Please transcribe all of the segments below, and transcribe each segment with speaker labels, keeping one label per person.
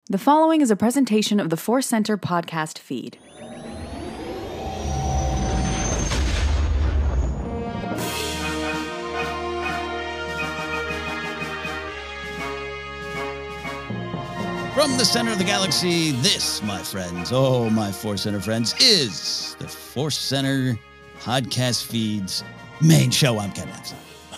Speaker 1: The following is a presentation of the Force Center podcast feed.
Speaker 2: From the center of the galaxy, this, my friends, my Force Center friends, is the Force Center podcast feed's main show. I'm Ken Napzok.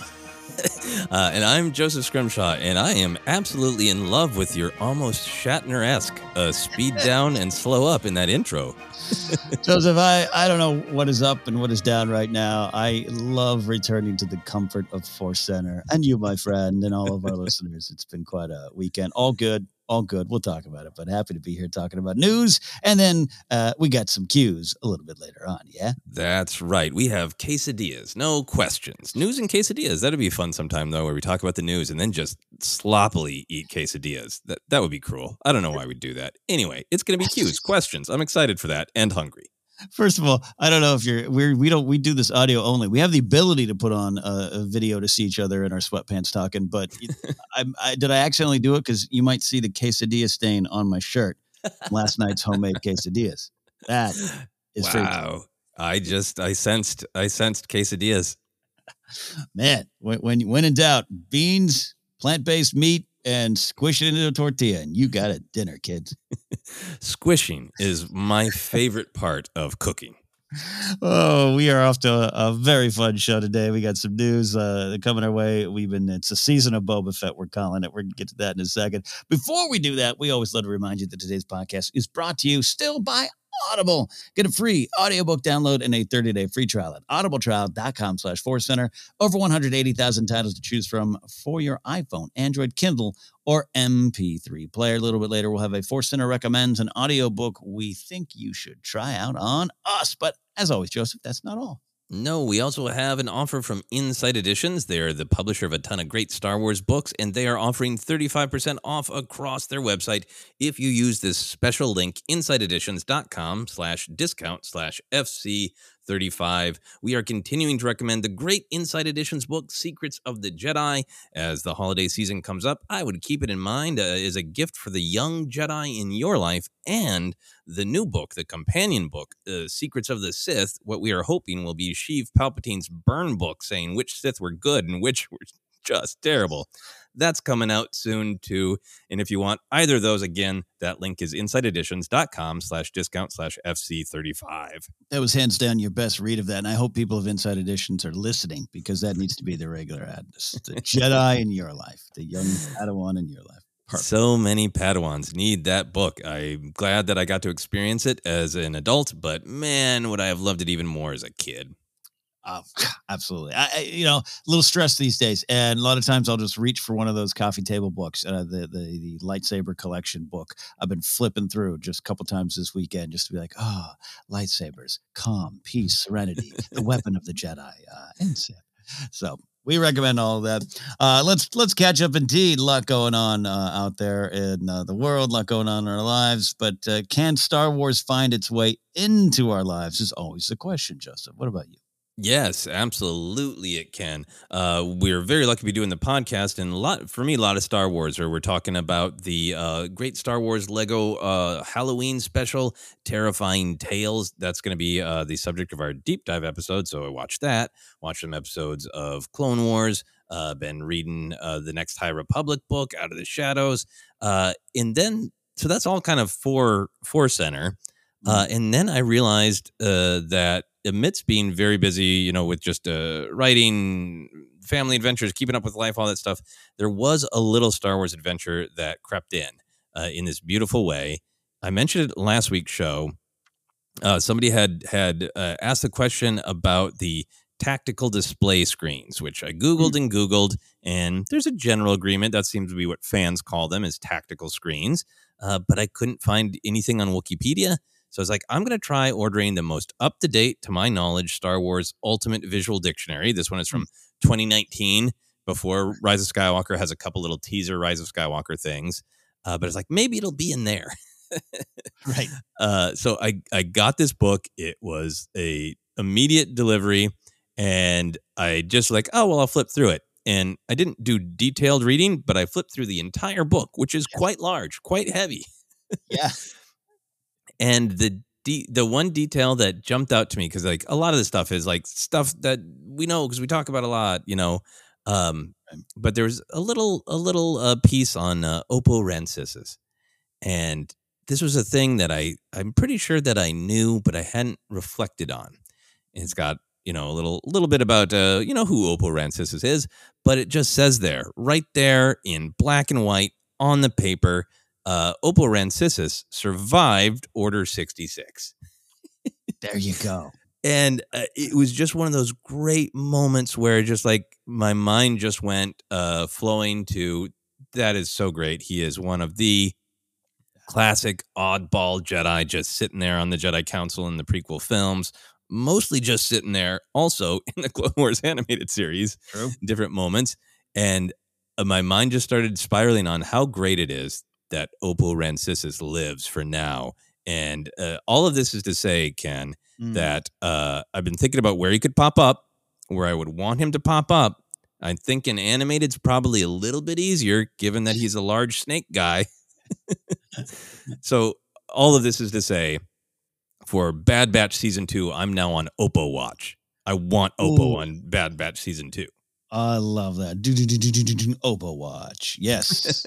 Speaker 3: And I'm Joseph Scrimshaw, and I am absolutely in love with your almost Shatner-esque speed down and slow up in that intro.
Speaker 2: Joseph, I don't know what is up and what is down right now. I love returning to the comfort of Force Center, and you, my friend, and all of our listeners. It's been quite a weekend. All good. We'll talk about it, but happy to be here talking about news. And then we got some cues a little bit later on, yeah?
Speaker 3: That's right. We have quesadillas, no questions. News and quesadillas. That'd be fun sometime, though, where we talk about the news and then just sloppily eat quesadillas. That would be cruel. I don't know why we'd do that. Anyway, it's going to be cues, questions. I'm excited for that and hungry.
Speaker 2: First of all, I don't know if we do this audio only. We have the ability to put on a video to see each other in our sweatpants talking, but did I accidentally do it? Because you might see the quesadilla stain on my shirt. Last night's homemade quesadillas. That is
Speaker 3: wow. I sensed quesadillas.
Speaker 2: Man, when in doubt, beans, plant-based meat, and squish it into a tortilla, and you got a dinner, kids.
Speaker 3: Squishing is my favorite part of cooking.
Speaker 2: Oh, we are off to a very fun show today. We got some news coming our way. It's a season of Boba Fett, we're calling it. We're going to get to that in a second. Before we do that, we always love to remind you that today's podcast is brought to you still by Audible. Get a free audiobook download and a 30-day free trial at audibletrial.com/forcecenter. Over 180,000 titles to choose from for your iPhone, Android, Kindle, or MP3 player. A little bit later, we'll have a Force Center recommends an audiobook we think you should try out on us. But as always, Joseph, that's not all.
Speaker 3: No, we also have an offer from Insight Editions. They are the publisher of a ton of great Star Wars books, and they are offering 35% off across their website if you use this special link, insighteditions.com/discount/FC35. We are continuing to recommend the great Insight Editions book, Secrets of the Jedi. As the holiday season comes up, I would keep it in mind as a gift for the young Jedi in your life, and the new book, the companion book, Secrets of the Sith, what we are hoping will be Sheev Palpatine's burn book saying which Sith were good and which were just terrible. That's coming out soon, too. And if you want either of those, again, that link is insighteditions.com/discount/FC35.
Speaker 2: That was hands down your best read of that. And I hope people of Insight Editions are listening, because that needs to be the regular ad. The Jedi in your life, the young Padawan in your life. Perfect.
Speaker 3: So many Padawans need that book. I'm glad that I got to experience it as an adult, but man, would I have loved it even more as a kid.
Speaker 2: Absolutely. A little stress these days, and a lot of times I'll just reach for one of those coffee table books, the lightsaber collection book. I've been flipping through just a couple times this weekend just to be like, lightsabers, calm, peace, serenity, the weapon of the Jedi, and Sith. So we recommend all of that. Let's catch up. Indeed, a lot going on out there in the world, a lot going on in our lives. But can Star Wars find its way into our lives is always the question, Joseph. What about you?
Speaker 3: Yes, absolutely it can. We're very lucky to be doing the podcast, and a lot of Star Wars, where we're talking about the great Star Wars Lego Halloween special, Terrifying Tales. That's going to be the subject of our deep dive episode, so I watched that. Watched some episodes of Clone Wars, been reading the next High Republic book, Out of the Shadows, and then, so that's all kind of for Center. And then I realized that amidst being very busy, with just writing, family adventures, keeping up with life, all that stuff, there was a little Star Wars adventure that crept in this beautiful way. I mentioned it last week's show. Somebody had asked the question about the tactical display screens, which I Googled, and there's a general agreement. That seems to be what fans call them, is tactical screens. But I couldn't find anything on Wikipedia. So I was like, I'm going to try ordering the most up-to-date, to my knowledge, Star Wars Ultimate Visual Dictionary. This one is from 2019, before Rise of Skywalker, has a couple little teaser Rise of Skywalker things. But it's like, maybe it'll be in there.
Speaker 2: Right.
Speaker 3: So I got this book. It was a immediate delivery, and I just I'll flip through it. And I didn't do detailed reading, but I flipped through the entire book, which is quite large, quite heavy.
Speaker 2: Yeah.
Speaker 3: And the one detail that jumped out to me, because like a lot of this stuff is like stuff that we know because we talk about a lot, but there's a little piece on Oppo Rancisis, and this was a thing that I'm pretty sure that I knew, but I hadn't reflected on. And it's got a little bit about who Oppo Rancisis is, but it just says there, right there in black and white on the paper. Oppo Rancisis survived Order 66.
Speaker 2: There you go.
Speaker 3: And it was just one of those great moments where just like my mind just went flowing to, that is so great. He is one of the classic oddball Jedi, just sitting there on the Jedi Council in the prequel films, mostly just sitting there also in the Clone Wars animated series.
Speaker 2: True.
Speaker 3: Different moments. And my mind just started spiraling on how great it is that Oppo Rancisis lives for now. And all of this is to say, Ken, that I've been thinking about where he could pop up, where I would want him to pop up. I'm thinking animated's probably a little bit easier, given that he's a large snake guy. So all of this is to say, for Bad Batch Season 2, I'm now on Oppo Watch. I want Oppo on Bad Batch Season 2.
Speaker 2: I love that. Oppo Watch. Yes,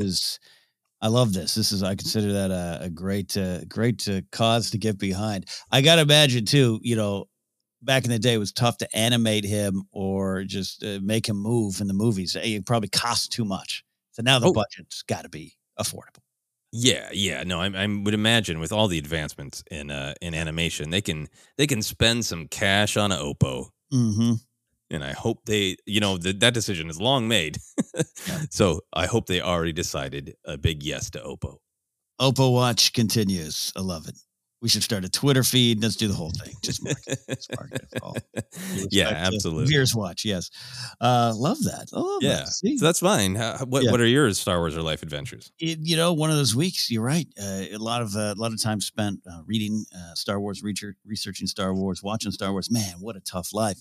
Speaker 2: I love this. I consider that a great cause to get behind. I got to imagine too, back in the day it was tough to animate him or just make him move in the movies. It probably cost too much. So now the budget's got to be affordable.
Speaker 3: Yeah. No, I would imagine with all the advancements in animation, they can spend some cash on an Oppo.
Speaker 2: Mm-hmm.
Speaker 3: And I hope they, that decision is long made. So I hope they already decided a big yes to Oppo.
Speaker 2: Oppo Watch continues. I love it. We should start a Twitter feed. Let's do the whole thing. Just mark it.
Speaker 3: Yeah, absolutely.
Speaker 2: Veers Watch. Yes. Love that.
Speaker 3: Yeah. So that's fine. What are your Star Wars or life adventures?
Speaker 2: One of those weeks, you're right. A lot of time spent reading Star Wars, researching Star Wars, watching Star Wars. Man, what a tough life.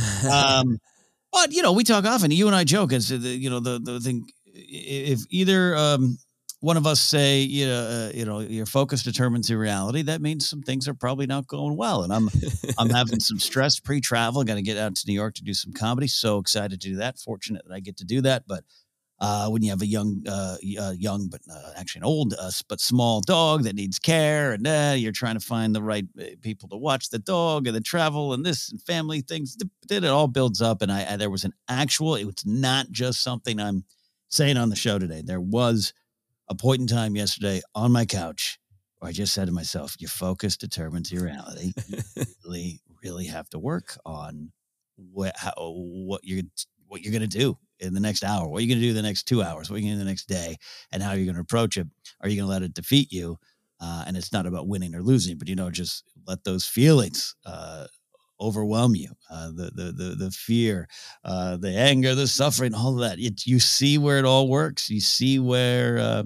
Speaker 2: But we talk often. You and I joke as the thing. If either one of us say your focus determines your reality, that means some things are probably not going well. And I'm having some stress pre-travel. Got to get out to New York to do some comedy. So excited to do that. Fortunate that I get to do that. But when you have a young but actually an old but small dog that needs care, and you're trying to find the right people to watch the dog and the travel and this and family things, then it all builds up. And there was it was not just something I'm saying on the show today. There was a point in time yesterday on my couch where I just said to myself, your focus determines your reality. You really, really have to work on what you're going to do in the next hour, what are you going to do the next 2 hours, what are you going to do the next day, and how you're going to approach it. Are you going to let it defeat you? And it's not about winning or losing, but, just let those feelings overwhelm you. The fear, the anger, the suffering, all of that. You see where it all works. You see where,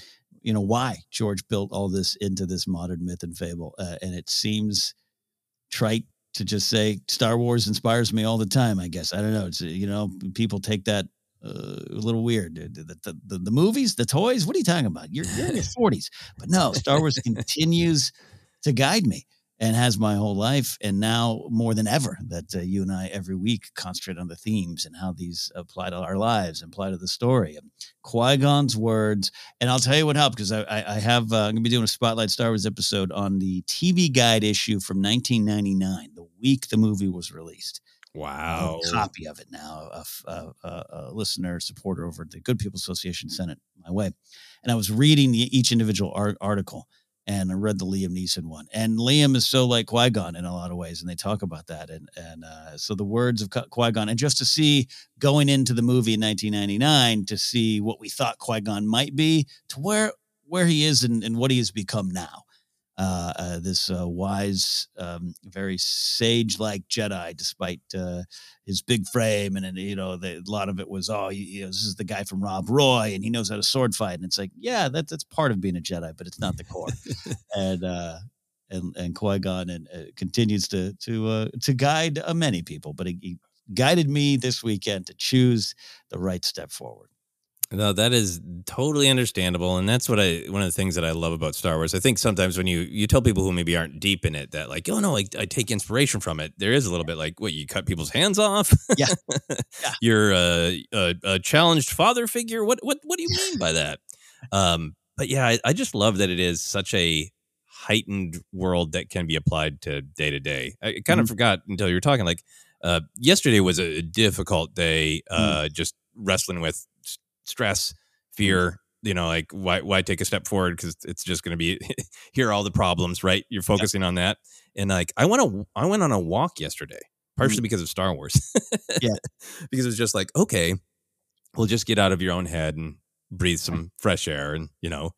Speaker 2: why George built all this into this modern myth and fable. And it seems trite to just say Star Wars inspires me all the time. I guess I don't know. It's people take that a little weird. The movies, the toys. What are you talking about? You're in your 40s, but no, Star Wars continues to guide me and has my whole life. And now more than ever, that you and I every week concentrate on the themes and how these apply to our lives and apply to the story. And Qui-Gon's words. And I'll tell you what helped, because I have I'm going to be doing a Spotlight Star Wars episode on the TV Guide issue from 1999, the week the movie was released.
Speaker 3: Wow.
Speaker 2: A copy of it now. A listener, supporter over at the Good People Association sent it my way. And I was reading each individual article. And I read the Liam Neeson one. And Liam is so like Qui-Gon in a lot of ways. And they talk about that. And so the words of Qui-Gon, and just to see going into the movie in 1999, to see what we thought Qui-Gon might be to where he is and what he has become now. This wise, very sage-like Jedi, despite his big frame, and a lot of it was, this is the guy from Rob Roy, and he knows how to sword fight, and it's like, yeah, that's part of being a Jedi, but it's not the core. and Qui-Gon continues to guide many people, but he guided me this weekend to choose the right step forward.
Speaker 3: No, that is totally understandable, and that's one of the things that I love about Star Wars. I think sometimes when you tell people who maybe aren't deep in it that like, oh no, I take inspiration from it. There is a little bit like, what, you cut people's hands off?
Speaker 2: Yeah. Yeah.
Speaker 3: You're a challenged father figure. What do you mean by that? But yeah, I just love that it is such a heightened world that can be applied to day. I kind of forgot until you were talking. Like yesterday was a difficult day, just wrestling with stress, fear, like why take a step forward, because it's just going to be here are all the problems, right? You're focusing on that. And like I went on a walk yesterday, partially because of Star Wars.
Speaker 2: Yeah.
Speaker 3: Because it was just like, okay, we'll just get out of your own head and breathe some fresh air. And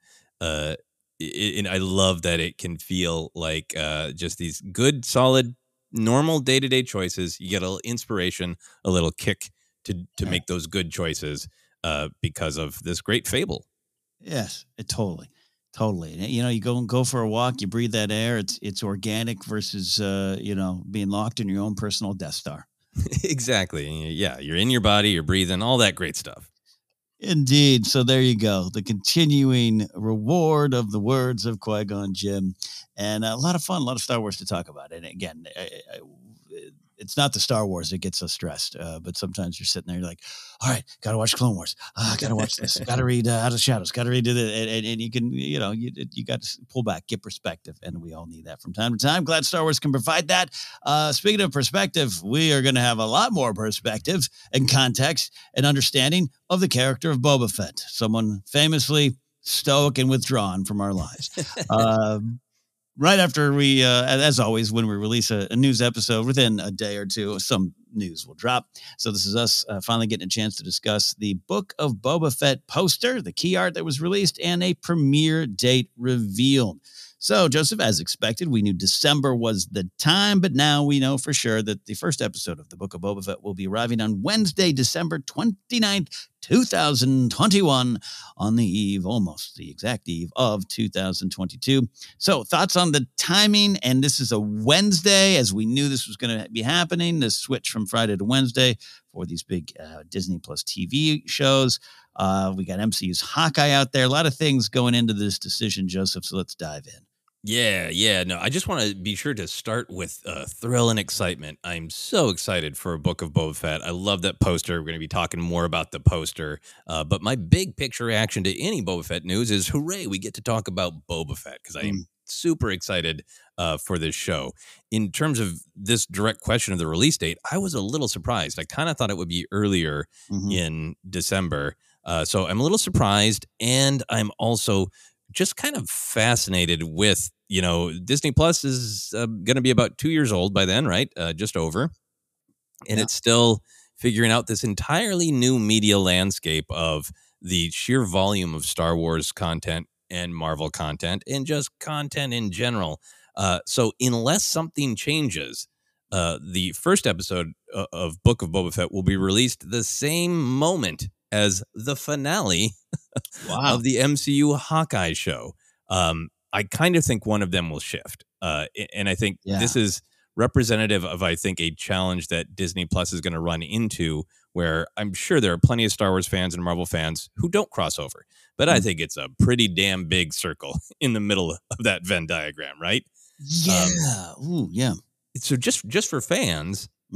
Speaker 3: and I love that it can feel like just these good, solid, normal day-to-day choices. You get a little inspiration, a little kick to make those good choices because of this great fable.
Speaker 2: Yes, totally. And, you go for a walk, you breathe that air. It's organic versus, being locked in your own personal Death Star.
Speaker 3: Exactly. Yeah. You're in your body, you're breathing, all that great stuff.
Speaker 2: Indeed. So there you go. The continuing reward of the words of Qui-Gon Jinn, and a lot of fun, a lot of Star Wars to talk about. And again, it's not the Star Wars that gets us stressed, but sometimes you're sitting there, you're like, all right, got to watch Clone Wars. Got to watch this. Got to read Out of the Shadows. Got to read it. And you can, you got to pull back, get perspective. And we all need that from time to time. Glad Star Wars can provide that. Speaking of perspective, we are going to have a lot more perspective and context and understanding of the character of Boba Fett, someone famously stoic and withdrawn from our lives. Right after we, as always, when we release a news episode within a day or two, some news will drop. So this is us finally getting a chance to discuss the Book of Boba Fett poster, the key art that was released, and a premiere date revealed. So, Joseph, as expected, we knew December was the time, but now we know for sure that the first episode of the Book of Boba Fett will be arriving on Wednesday, December 29th, 2021, on the eve, almost the exact eve of 2022. So, thoughts on the timing? And this is a Wednesday, as we knew this was going to be happening, this switch from Friday to Wednesday for these big Disney Plus TV shows. We got MCU's Hawkeye out there. A lot of things going into this decision, Joseph. So let's dive in.
Speaker 3: Yeah. No, I just want to be sure to start with thrill and excitement. I'm so excited for a Book of Boba Fett. I love that poster. We're going to be talking more about the poster. But my big picture reaction to any Boba Fett news is, hooray, we get to talk about Boba Fett, because I am super excited for this show. In terms of this direct question of the release date, I was a little surprised. I kind of thought it would be earlier in December. So I'm a little surprised, and I'm also just kind of fascinated with, Disney Plus is going to be about 2 years old by then, right? Just over. And it's still figuring out this entirely new media landscape of the sheer volume of Star Wars content and Marvel content and just content in general. So unless something changes, the first episode of Book of Boba Fett will be released the same moment as the finale of the MCU Hawkeye show. I kind of think one of them will shift. And I think this is representative of, I think, a challenge that Disney Plus is going to run into, where I'm sure there are plenty of Star Wars fans and Marvel fans who don't cross over. But I think it's a pretty damn big circle in the middle of that Venn diagram, right?
Speaker 2: Yeah.
Speaker 3: So just for fans,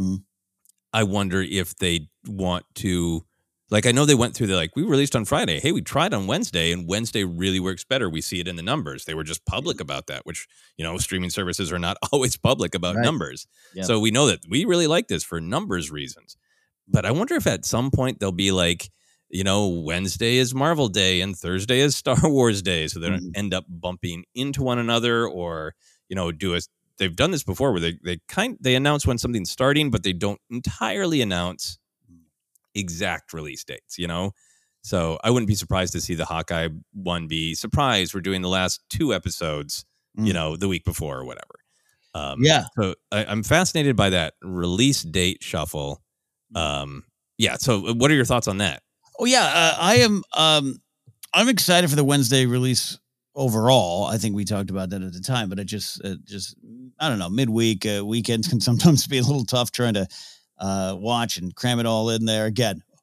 Speaker 3: I wonder if they want to, like, I know they went through we released on Friday. Hey, we tried on Wednesday, and Wednesday really works better. We see it in the numbers. They were just public about that, which, streaming services are not always public about numbers. Yep. So we know that we really like this for numbers reasons. But I wonder if at some point they'll be like, Wednesday is Marvel Day and Thursday is Star Wars Day. So they don't end up bumping into one another, or, they've done this before where they announce when something's starting, but they don't entirely announce exact release dates, So I wouldn't be surprised to see the Hawkeye one be surprised we're doing the last 2 episodes, the week before or whatever. So I'm fascinated by that release date shuffle. So what are your thoughts on that?
Speaker 2: Oh yeah, I am. I'm excited for the Wednesday release overall. I think we talked about that at the time, but it just I don't know. Midweek weekends can sometimes be a little tough trying to watch and cram it all in there. Again,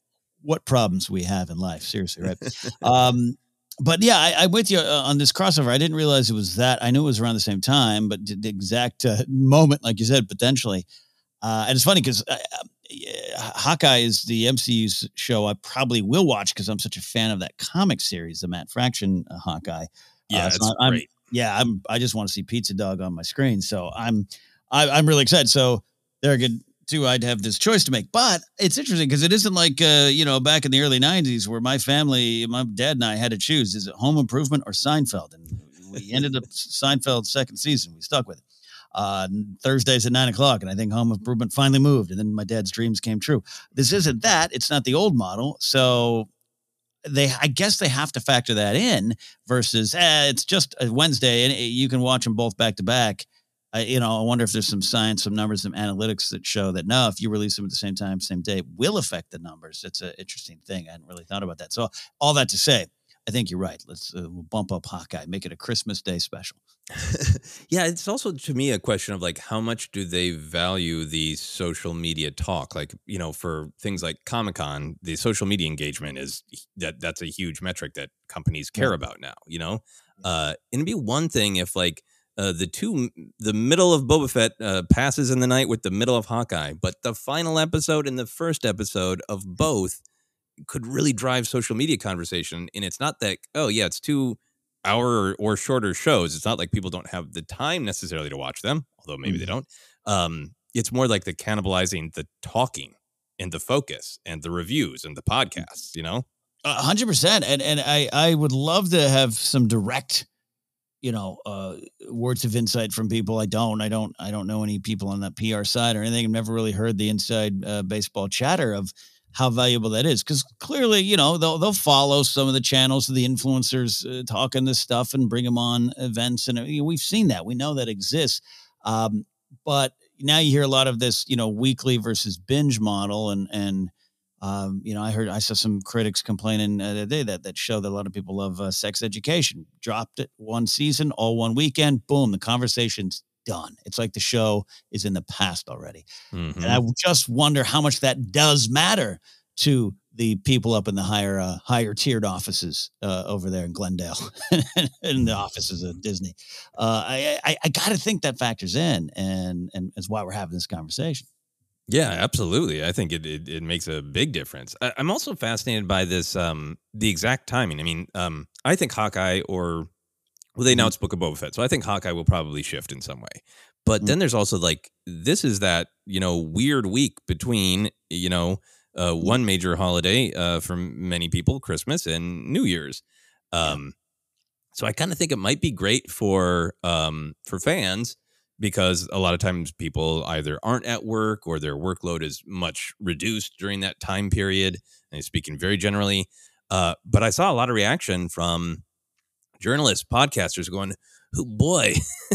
Speaker 2: what problems we have in life. Seriously, right? But yeah, I'm with you on this crossover. I didn't realize it was that. I knew it was around the same time, but the exact moment, like you said, potentially. And it's funny because Hawkeye is the MCU's show I probably will watch because I'm such a fan of that comic series, the Matt Fraction Hawkeye.
Speaker 3: Yeah,
Speaker 2: so
Speaker 3: it's great.
Speaker 2: I just want to see Pizza Dog on my screen, so I'm really excited. So they're good too. I'd have this choice to make, but it's interesting because it isn't like back in the early '90s where my family, my dad and I had to choose: is it Home Improvement or Seinfeld? And we ended up Seinfeld's second season. We stuck with it. Thursdays at 9:00, and I think Home Improvement finally moved, and then my dad's dreams came true. This isn't that; it's not the old model, so I guess they have to factor that in. Versus, it's just a Wednesday, and you can watch them both back to back. I wonder if there's some science, some numbers, some analytics that show that no, if you release them at the same time, same day, it will affect the numbers. It's an interesting thing. I hadn't really thought about that. So all that to say, I think you're right. Let's we'll bump up Hawkeye, make it a Christmas Day special.
Speaker 3: Yeah, it's also to me a question of like how much do they value the social media talk? Like, for things like Comic-Con, the social media engagement is that's a huge metric that companies care about now, and it'd be one thing if like the middle of Boba Fett passes in the night with the middle of Hawkeye, but the final episode and the first episode of both could really drive social media conversation. And it's not that, oh yeah, it's 2 hour or shorter shows. It's not like people don't have the time necessarily to watch them, although maybe they don't. It's more like the cannibalizing the talking and the focus and the reviews and the podcasts,
Speaker 2: 100%. And I would love to have some direct, words of insight from people. I don't know any people on that PR side or anything. I've never really heard the inside baseball chatter of how valuable that is. Because clearly, they'll follow some of the channels of the influencers talking this stuff and bring them on events. And we've seen that. We know that exists. But now you hear a lot of this, weekly versus binge model. And I saw some critics complaining the other day that show that a lot of people love Sex Education. Dropped it one season, all one weekend. Boom, the conversation's done. It's like the show is in the past already. Mm-hmm. And I just wonder how much that does matter to the people up in the higher tiered offices over there in Glendale and the offices of Disney. I got to think that factors in, and is why we're having this conversation.
Speaker 3: Yeah, absolutely. I think it makes a big difference. I'm also fascinated by this, the exact timing. I mean, I think Hawkeye they announced Book of Boba Fett, so I think Hawkeye will probably shift in some way. But then there's also like, this is that, weird week between, one major holiday for many people, Christmas and New Year's. So I kind of think it might be great for fans, because a lot of times people either aren't at work or their workload is much reduced during that time period. And speaking very generally, but I saw a lot of reaction from journalists, podcasters going, oh boy,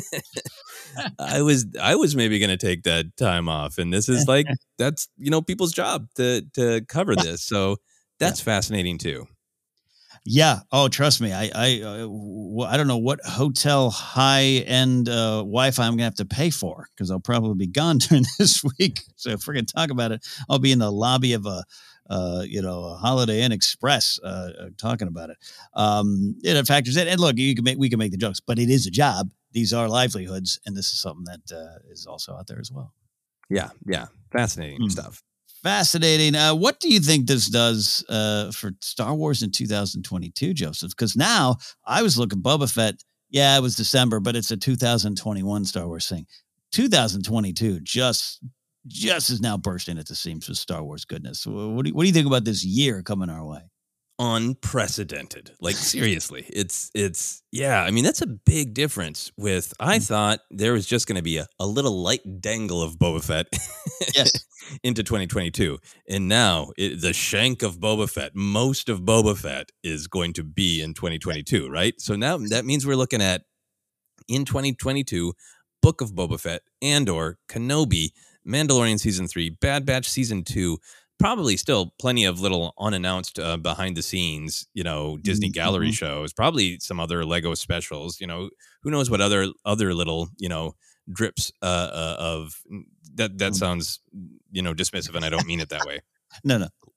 Speaker 3: I was maybe going to take that time off. And this is like, that's, people's job to cover this. So that's fascinating too.
Speaker 2: Yeah. Oh, trust me. I don't know what hotel high-end Wi-Fi I'm gonna have to pay for, because I'll probably be gone during this week. So if we're gonna talk about it, I'll be in the lobby of a Holiday Inn Express talking about it. It factors in. And look, we can make the jokes, but it is a job. These are livelihoods, and this is something that is also out there as well.
Speaker 3: Yeah. Fascinating stuff.
Speaker 2: Fascinating. What do you think this does for Star Wars in 2022, Joseph? Because now I was looking Boba Fett. Yeah, it was December, but it's a 2021 Star Wars thing. 2022 just is now bursting at the seams with Star Wars goodness. What do you think about this year coming our way?
Speaker 3: Unprecedented. Like, seriously, it's yeah. I mean, that's a big difference with, I thought there was just going to be a little light dangle of Boba Fett
Speaker 2: yes.
Speaker 3: into 2022. And now the shank of Boba Fett, most of Boba Fett is going to be in 2022, right? So now that means we're looking at, in 2022, Book of Boba Fett, Andor, Kenobi, Mandalorian Season 3, Bad Batch Season 2, probably still plenty of little unannounced behind the scenes, Disney gallery shows, probably some other Lego specials, who knows what other little, drips of that sounds, dismissive, and I don't mean it that way.
Speaker 2: No.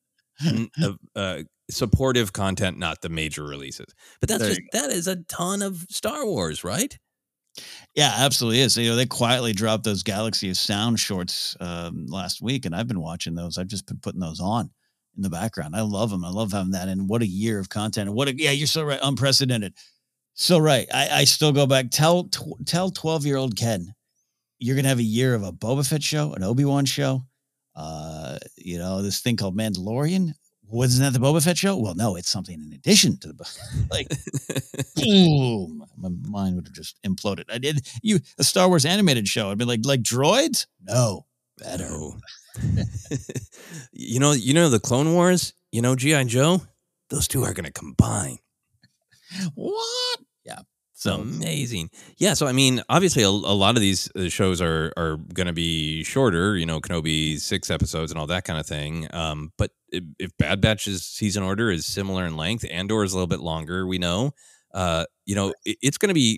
Speaker 3: supportive content, not the major releases. But
Speaker 2: There you
Speaker 3: that is a ton of Star Wars, right?
Speaker 2: Yeah, absolutely is. They quietly dropped those Galaxy of Sound shorts last week, and I've been watching those. I've just been putting those on in the background. I love them. I love having that. And what a year of content. And yeah, you're so right. Unprecedented. So right. I still go back. Tell 12-year-old Ken, you're gonna have a year of a Boba Fett show, an Obi-Wan show. This thing called Mandalorian. Wasn't that the Boba Fett show? Well, no, it's something in addition to the like. Boom! My mind would have just imploded. A Star Wars animated show. I'd be like droids. No, better.
Speaker 3: No. you know the Clone Wars. G.I. Joe. Those two are going to combine.
Speaker 2: What? Yeah.
Speaker 3: So amazing. Yeah. So, I mean, obviously a lot of these shows are going to be shorter, Kenobi 6 episodes and all that kind of thing. But if Bad Batch's season order is similar in length, Andor is a little bit longer, we know, it's going to be,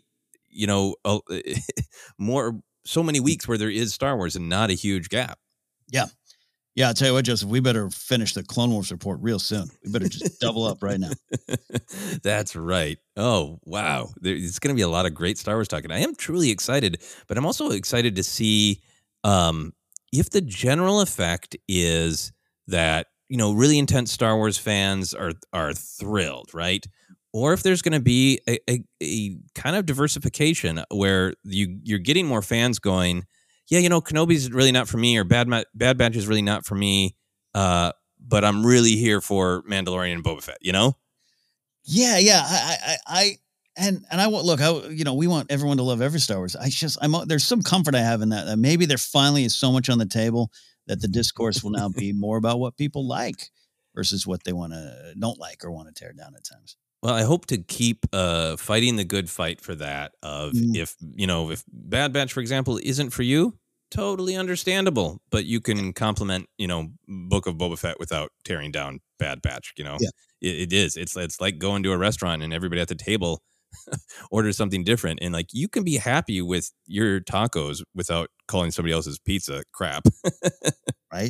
Speaker 3: so many weeks where there is Star Wars and not a huge gap.
Speaker 2: Yeah. Yeah, I'll tell you what, Joseph, we better finish the Clone Wars report real soon. We better just double up right now.
Speaker 3: That's right. Oh, wow. There's going to be a lot of great Star Wars talk. And I am truly excited, but I'm also excited to see if the general effect is that, really intense Star Wars fans are thrilled, right? Or if there's going to be a kind of diversification where you're getting more fans going, yeah, Kenobi's really not for me, or Bad Batch is really not for me, but I'm really here for Mandalorian and Boba Fett,
Speaker 2: Yeah. I want, look, we want everyone to love every Star Wars. There's some comfort I have in that maybe there finally is so much on the table that the discourse will now be more about what people like versus what they don't like or want to tear down at times.
Speaker 3: Well, I hope to keep fighting the good fight for that. If Bad Batch, for example, isn't for you, totally understandable. But you can compliment, Book of Boba Fett without tearing down Bad Batch.
Speaker 2: Yeah.
Speaker 3: It is. It's like going to a restaurant and everybody at the table orders something different, and like you can be happy with your tacos without calling somebody else's pizza crap.
Speaker 2: Right.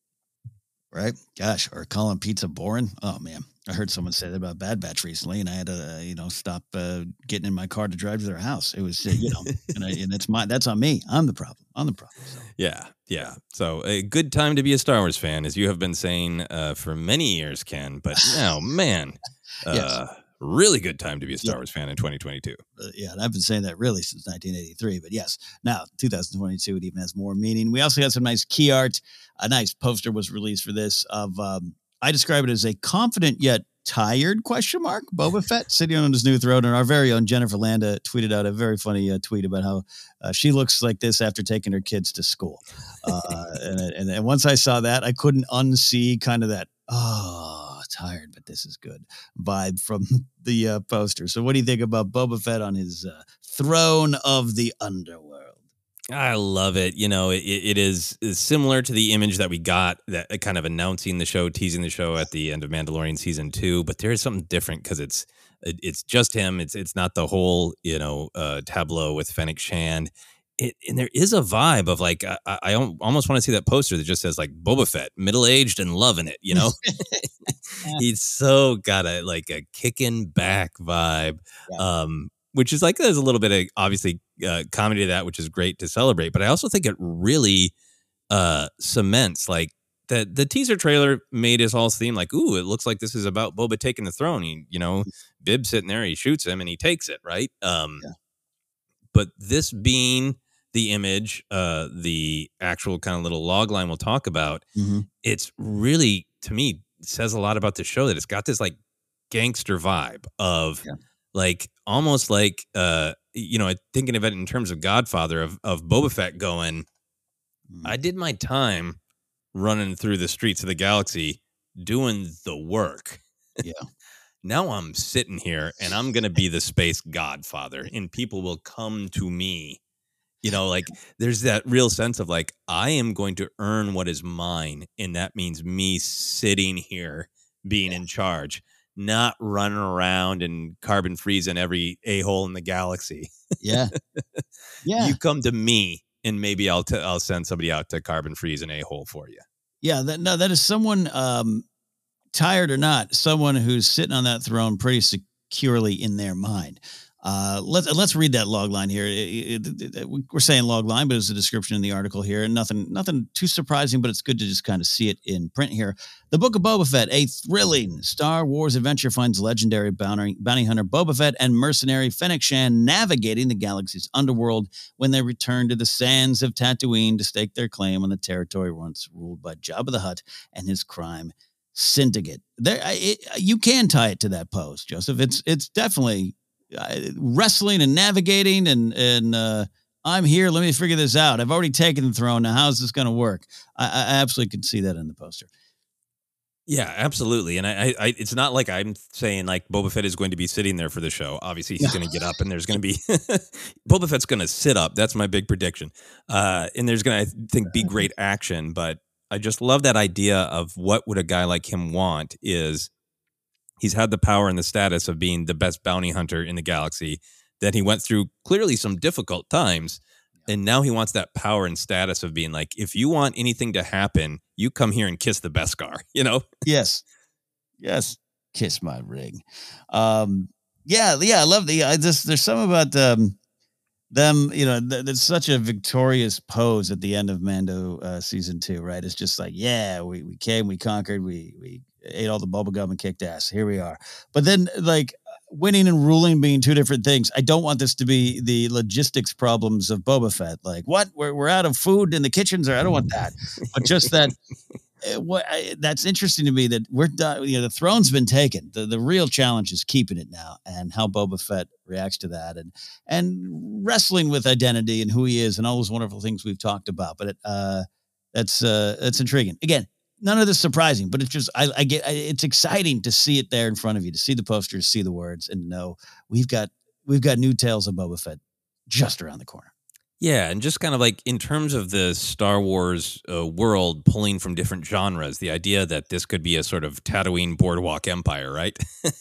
Speaker 2: Gosh, or calling pizza boring. Oh man. I heard someone say that about Bad Batch recently, and I had to, stop getting in my car to drive to their house. It was, and that's on me. I'm the problem. So.
Speaker 3: Yeah. So a good time to be a Star Wars fan, as you have been saying for many years, Ken. But now, man,
Speaker 2: yes.
Speaker 3: Really good time to be a Star Wars fan in 2022.
Speaker 2: And I've been saying that really since 1983. But yes, now 2022, it even has more meaning. We also got some nice key art. A nice poster was released for this of. I describe it as a confident yet tired ? Boba Fett sitting on his new throne. And our very own Jennifer Landa tweeted out a very funny tweet about how she looks like this after taking her kids to school. And once I saw that, I couldn't unsee kind of that, tired, but this is good vibe from the poster. So what do you think about Boba Fett on his throne of the underworld?
Speaker 3: I love it. It is similar to the image that we got, that kind of announcing the show, teasing the show at the end of Mandalorian season 2. But there is something different because it's just him. It's not the whole tableau with Fennec Shand. And there is a vibe of like I almost want to see that poster that just says like Boba Fett, middle aged and loving it. He's so got a kicking back vibe. Yeah. Which is like, there's a little bit of obviously comedy to that, which is great to celebrate. But I also think it really cements like the teaser trailer made us all seem like, ooh, it looks like this is about Boba taking the throne. Bib's sitting there, he shoots him and he takes it, right? But this being the image, the actual kind of little log line we'll talk about, it's really, to me, says a lot about the show that it's got this like gangster vibe of like almost like thinking of it in terms of Godfather of Boba Fett going, I did my time running through the streets of the galaxy doing the work.
Speaker 2: Yeah.
Speaker 3: Now I'm sitting here and I'm going to be the space godfather and people will come to me. Like there's that real sense of like, I am going to earn what is mine. And that means me sitting here being in charge, not running around and carbon freezing every a-hole in the galaxy.
Speaker 2: Yeah.
Speaker 3: You come to me and maybe I'll send somebody out to carbon freeze an a-hole for you.
Speaker 2: Yeah. That is someone, tired or not, someone who's sitting on that throne pretty securely in their mind. Let's read that log line here. We're saying log line, but it's a description in the article here, and nothing too surprising. But it's good to just kind of see it in print here. The Book of Boba Fett, a thrilling Star Wars adventure, finds legendary bounty hunter Boba Fett and mercenary Fennec Shand navigating the galaxy's underworld when they return to the sands of Tatooine to stake their claim on the territory once ruled by Jabba the Hutt and his crime syndicate. You can tie it to that pose, Joseph. It's definitely wrestling and navigating and I'm here. Let me figure this out. I've already taken the throne. Now, how's this going to work? I absolutely can see that in the poster.
Speaker 3: Yeah, absolutely. And I it's not like I'm saying like Boba Fett is going to be sitting there for the show. Obviously, he's going to get up and there's going to be Boba Fett's going to sit up. That's my big prediction. And there's going to, I think, be great action. But I just love that idea of what would a guy like him want is he's had the power and the status of being the best bounty hunter in the galaxy. Then he went through clearly some difficult times. And now he wants that power and status of being like, if you want anything to happen, you come here and kiss the Beskar, you know?
Speaker 2: Yes. Kiss my ring. I love there's something about them, you know, there's such a victorious pose at the end of Mando season 2, right? It's just like, yeah, we came, we conquered, we ate all the bubble gum and kicked ass. Here we are. But then like winning and ruling being two different things. I don't want this to be the logistics problems of Boba Fett. Like what? We're out of food in the kitchens, or I don't want that. But just that that's interesting to me that we're done. You know, the throne's been taken. The real challenge is keeping it now, and how Boba Fett reacts to that, and wrestling with identity and who he is, and all those wonderful things we've talked about. But that's intriguing. Again, none of this surprising, but it's just it's exciting to see it there in front of you, to see the posters, see the words, and know we've got new tales of Boba Fett just around the corner.
Speaker 3: Yeah, and just kind of like in terms of the Star Wars world pulling from different genres, the idea that this could be a sort of Tatooine boardwalk empire, right?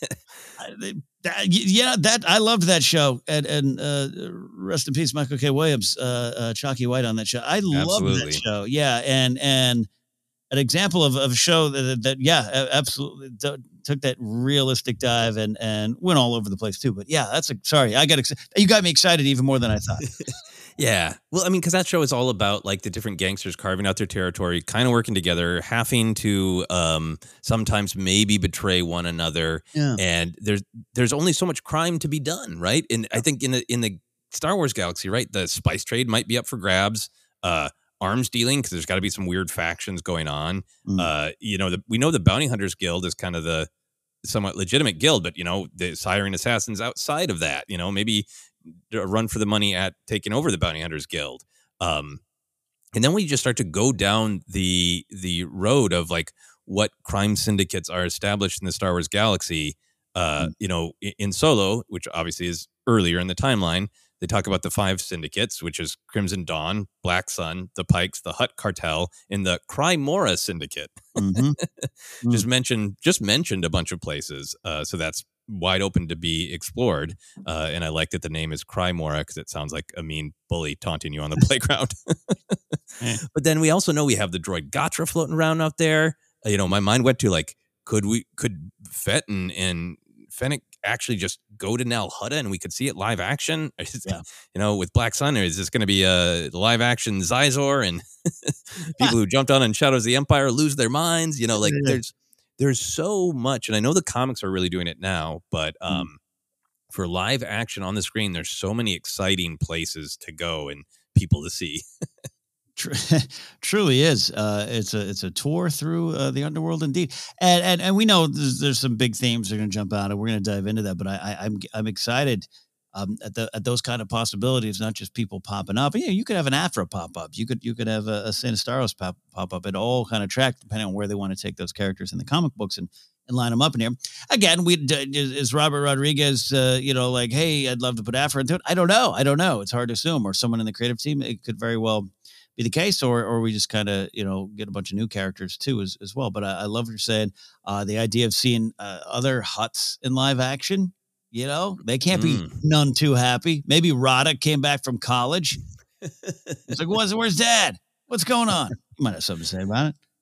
Speaker 2: I loved that show, and rest in peace, Michael K. Williams, Chalky White on that show. I loved that show. Yeah, and an example of a show that absolutely took that realistic dive and went all over the place too. But yeah, you got me excited even more than I thought.
Speaker 3: Yeah. Well, I mean, because that show is all about like the different gangsters carving out their territory, kind of working together, having to sometimes maybe betray one another. Yeah. And there's only so much crime to be done, right? And I think in the Star Wars galaxy, right, the spice trade might be up for grabs. Arms dealing, because there's got to be some weird factions going on. You know, we know the Bounty Hunters Guild is kind of the somewhat legitimate guild, but you know, the siring assassins outside of that, you know, maybe a run for the money at taking over the Bounty Hunters Guild. And then we just start to go down the road of like what crime syndicates are established in the Star Wars galaxy. You know, in Solo, which obviously is earlier in the timeline, they talk about the 5 syndicates, which is Crimson Dawn, Black Sun, the Pikes, the Hutt Cartel, and the Crymora Syndicate. Mm-hmm. Just mentioned a bunch of places. So that's wide open to be explored. And I like that the name is Crymora because it sounds like a mean bully taunting you on the playground. But then we also know we have the droid Gatra floating around out there. You know, my mind went to like, could Fett and Fennec actually just go to Nal Hutta and we could see it live action? Yeah. You know, with Black Sun, or is this going to be a live action Zizor and people who jumped on in Shadows of the Empire lose their minds? You know, like there's so much, and I know the comics are really doing it now, but for live action on the screen, there's so many exciting places to go and people to see.
Speaker 2: Truly is. It's a tour through the underworld, indeed, and we know there's some big themes that are going to jump out, and we're going to dive into that. But I'm excited at those kind of possibilities, not just people popping up. Yeah, you could have an Afra pop up. You could have a Sinistaros pop up. It all kind of track depending on where they want to take those characters in the comic books and line them up in here. Again, is Robert Rodriguez, like, hey, I'd love to put Afra into it. I don't know. It's hard to assume, or someone in the creative team. It could very well be the case, or we just kind of get a bunch of new characters too as well. But I love what you're saying. The idea of seeing other Hutts in live action, they can't be none too happy. Maybe Rada came back from college. It's like, where's Dad? What's going on? You might have something to say about it.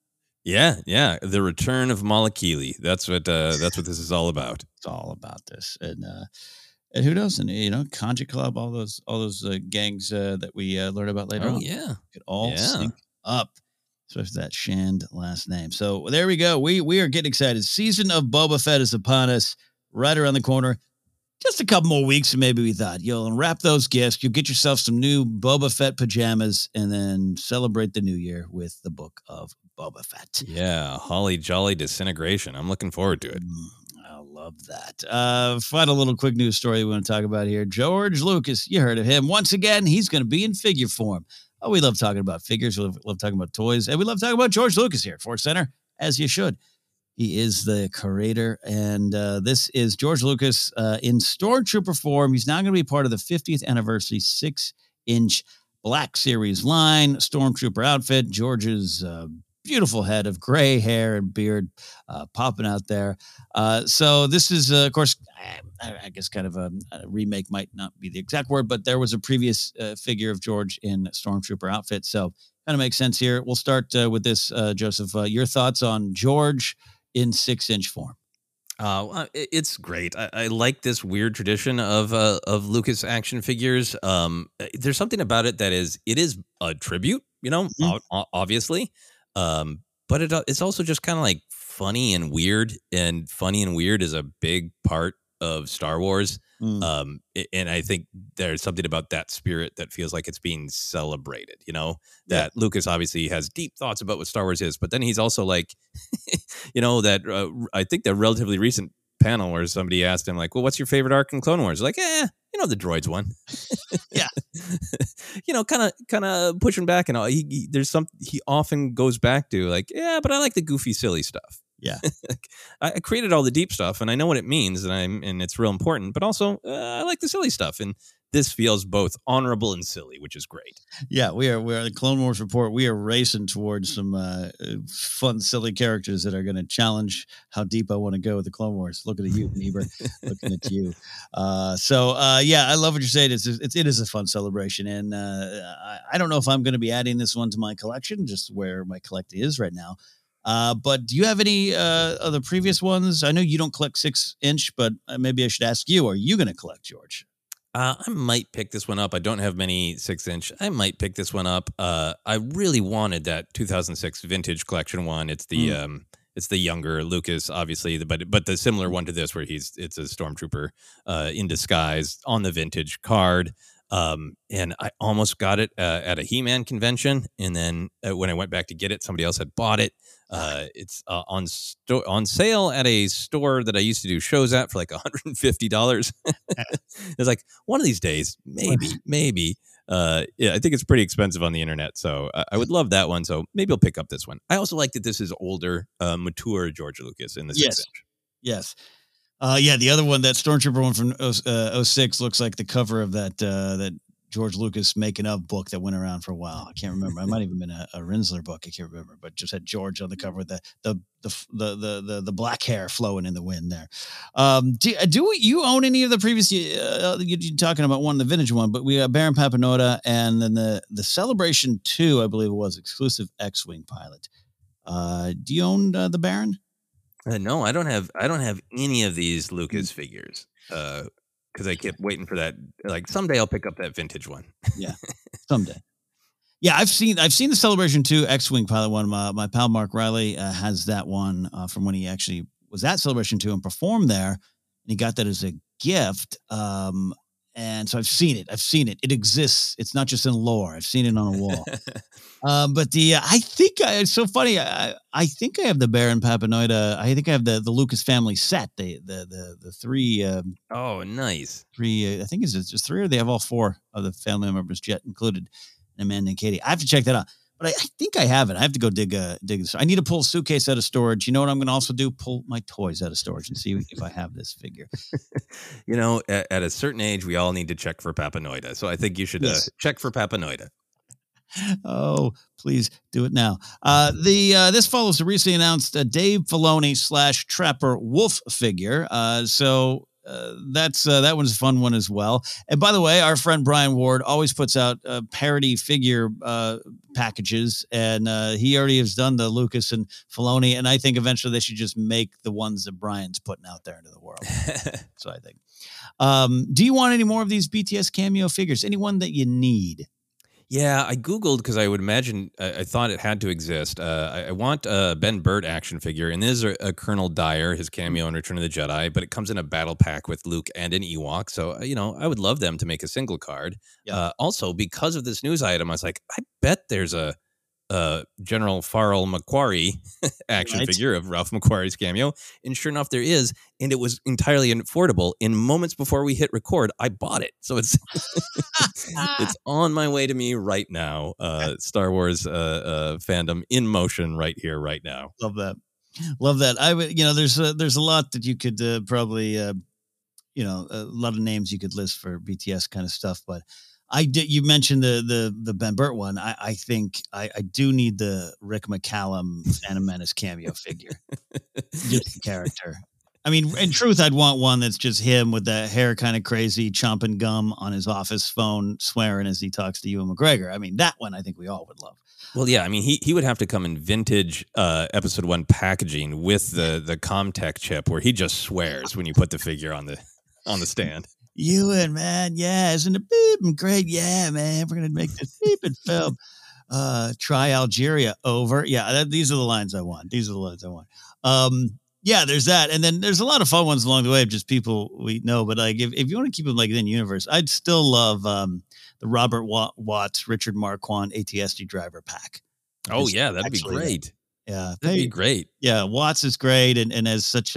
Speaker 3: Yeah. The return of Malakili. That's what this is all about.
Speaker 2: It's all about this, and who doesn't? Kanji Club, all those gangs that we learn about later on.
Speaker 3: Oh yeah,
Speaker 2: Could all sync up, especially that Shand last name. So there we go. We are getting excited. Season of Boba Fett is upon us, right around the corner. Just a couple more weeks, and maybe we thought you'll unwrap those gifts. You'll get yourself some new Boba Fett pajamas, and then celebrate the new year with the book of Boba Fett.
Speaker 3: Yeah, Holly Jolly Disintegration. I'm looking forward to it.
Speaker 2: I love that. Final little quick news story we want to talk about here. George Lucas, you heard of him. Once again, he's going to be in figure form. Oh, we love talking about figures. We love talking about toys. And we love talking about George Lucas here at Force Center, as you should. He is the curator, and this is George Lucas in Stormtrooper form. He's now going to be part of the 50th anniversary 6-inch Black Series line Stormtrooper outfit. George's beautiful head of gray hair and beard popping out there. So this is, of course, I guess kind of a remake might not be the exact word, but there was a previous figure of George in Stormtrooper outfit. So kind of makes sense here. We'll start with this, Joseph. Your thoughts on George in 6-inch form?
Speaker 3: It's great. I like this weird tradition of Lucas action figures. There's something about it that is a tribute, obviously. But it's also just kind of like funny and weird, and funny and weird is a big part of Star Wars. And I think there's something about that spirit that feels like it's being celebrated, that Lucas obviously has deep thoughts about what Star Wars is, but then he's also like, that I think the relatively recent panel where somebody asked him like, well, what's your favorite arc in Clone Wars? Like, the droids one.
Speaker 2: Yeah.
Speaker 3: Kind of pushing back, and all. He often goes back to like, yeah, but I like the goofy, silly stuff.
Speaker 2: Yeah.
Speaker 3: I created all the deep stuff, and I know what it means, and it's real important, but also I like the silly stuff, and this feels both honorable and silly, which is great.
Speaker 2: Yeah, we are the Clone Wars report. We are racing towards some fun, silly characters that are going to challenge how deep I want to go with the Clone Wars. Looking at you, Niebuhr. Looking at you. I love what you're saying. It is a fun celebration, and I don't know if I'm going to be adding this one to my collection, just where my collection is right now. But do you have any other previous ones? I know you don't collect 6-inch, but maybe I should ask you, are you going to collect, George?
Speaker 3: I might pick this one up. I don't have many 6-inch. I might pick this one up. I really wanted that 2006 vintage collection one. It's the younger Lucas, obviously, but the similar one to this, where it's a stormtrooper in disguise on the vintage card. And I almost got it at a He-Man convention, and then when I went back to get it, somebody else had bought it. It's on sale at a store that I used to do shows at for like $150. It's like, one of these days, maybe. I think it's pretty expensive on the internet, so I would love that one. So maybe I'll pick up this one. I also like that this is older, mature George Lucas in the 6-inch.
Speaker 2: Yes. The other one, that Stormtrooper one from 06, looks like the cover of that George Lucas making of book that went around for a while. I can't remember. It might have even been a Rinsler book. I can't remember, but just had George on the cover with the black hair flowing in the wind there. Do you own any of the previous? You're talking about one, the vintage one, but we got Baron Papanoida, and then the Celebration 2, I believe it was, exclusive X-Wing pilot. Do you own the Baron?
Speaker 3: No, I don't have any of these Lucas figures because I kept waiting for that. Like, someday I'll pick up that vintage one.
Speaker 2: Yeah, someday. Yeah, I've seen the Celebration 2 X-Wing pilot one. My pal Mark Riley has that one from when he actually was at Celebration 2 and performed there, and he got that as a gift. And so I've seen it. It exists. It's not just in lore. I've seen it on a wall. But I think it's so funny. I think I have the Baron Papanoida. I think I have the Lucas family set. The three.
Speaker 3: Oh, nice.
Speaker 2: Three. I think it's just three, or they have all four of the family members, Jet included, and Amanda and Katie. I have to check that out. But I think I have it. I have to go dig this. I need to pull a suitcase out of storage. You know what I'm going to also do? Pull my toys out of storage and see if I have this figure.
Speaker 3: At a certain age, we all need to check for Papanoida. So I think you should check for Papanoida.
Speaker 2: Oh, please do it now. This follows the recently announced Dave Filoni / Trapper Wolf figure. That one's a fun one as well. And by the way, our friend Brian Ward always puts out parody figure packages, and he already has done the Lucas and Filoni, and I think eventually they should just make the ones that Brian's putting out there into the world. So I think. Do you want any more of these BTS cameo figures? Anyone that you need?
Speaker 3: Yeah, I Googled because I would imagine, I thought it had to exist. I want a Ben Burtt action figure, and there's a Colonel Dyer, his cameo in Return of the Jedi, but it comes in a battle pack with Luke and an Ewok. So, I would love them to make a single card.
Speaker 2: Yeah.
Speaker 3: Also, because of this news item, I was like, I bet there's a General Farrell McQuarrie action figure of Ralph McQuarrie's cameo. And sure enough, there is. And it was entirely affordable. In moments before we hit record, I bought it. So it's it's on my way to me right now. Star Wars fandom in motion right here, right now.
Speaker 2: Love that. Love that. I would, there's a lot that you could probably, a lot of names you could list for BTS kind of stuff, but you mentioned the Ben Burtt one. I think I do need the Rick McCallum Phantom Menace cameo figure. Just the character. I mean, in truth, I'd want one that's just him with the hair kind of crazy, chomping gum on his office phone, swearing as he talks to Ewan McGregor. I mean, that one I think we all would love.
Speaker 3: Well, yeah, I mean, he would have to come in vintage episode 1 packaging with the Comtech chip where he just swears when you put the figure on the stand.
Speaker 2: Ewan, man, yeah, isn't it beeping great? Yeah, man, we're gonna make this beeping film. Try Algeria over. Yeah, these are the lines I want. Yeah, there's that, and then there's a lot of fun ones along the way of just people we know. But like, if you want to keep them like in universe, I'd still love the Robert Watts, Richard Marquand ATST driver pack.
Speaker 3: Oh yeah, that'd be great.
Speaker 2: Yeah,
Speaker 3: that'd be great.
Speaker 2: Yeah, Watts is great, and as such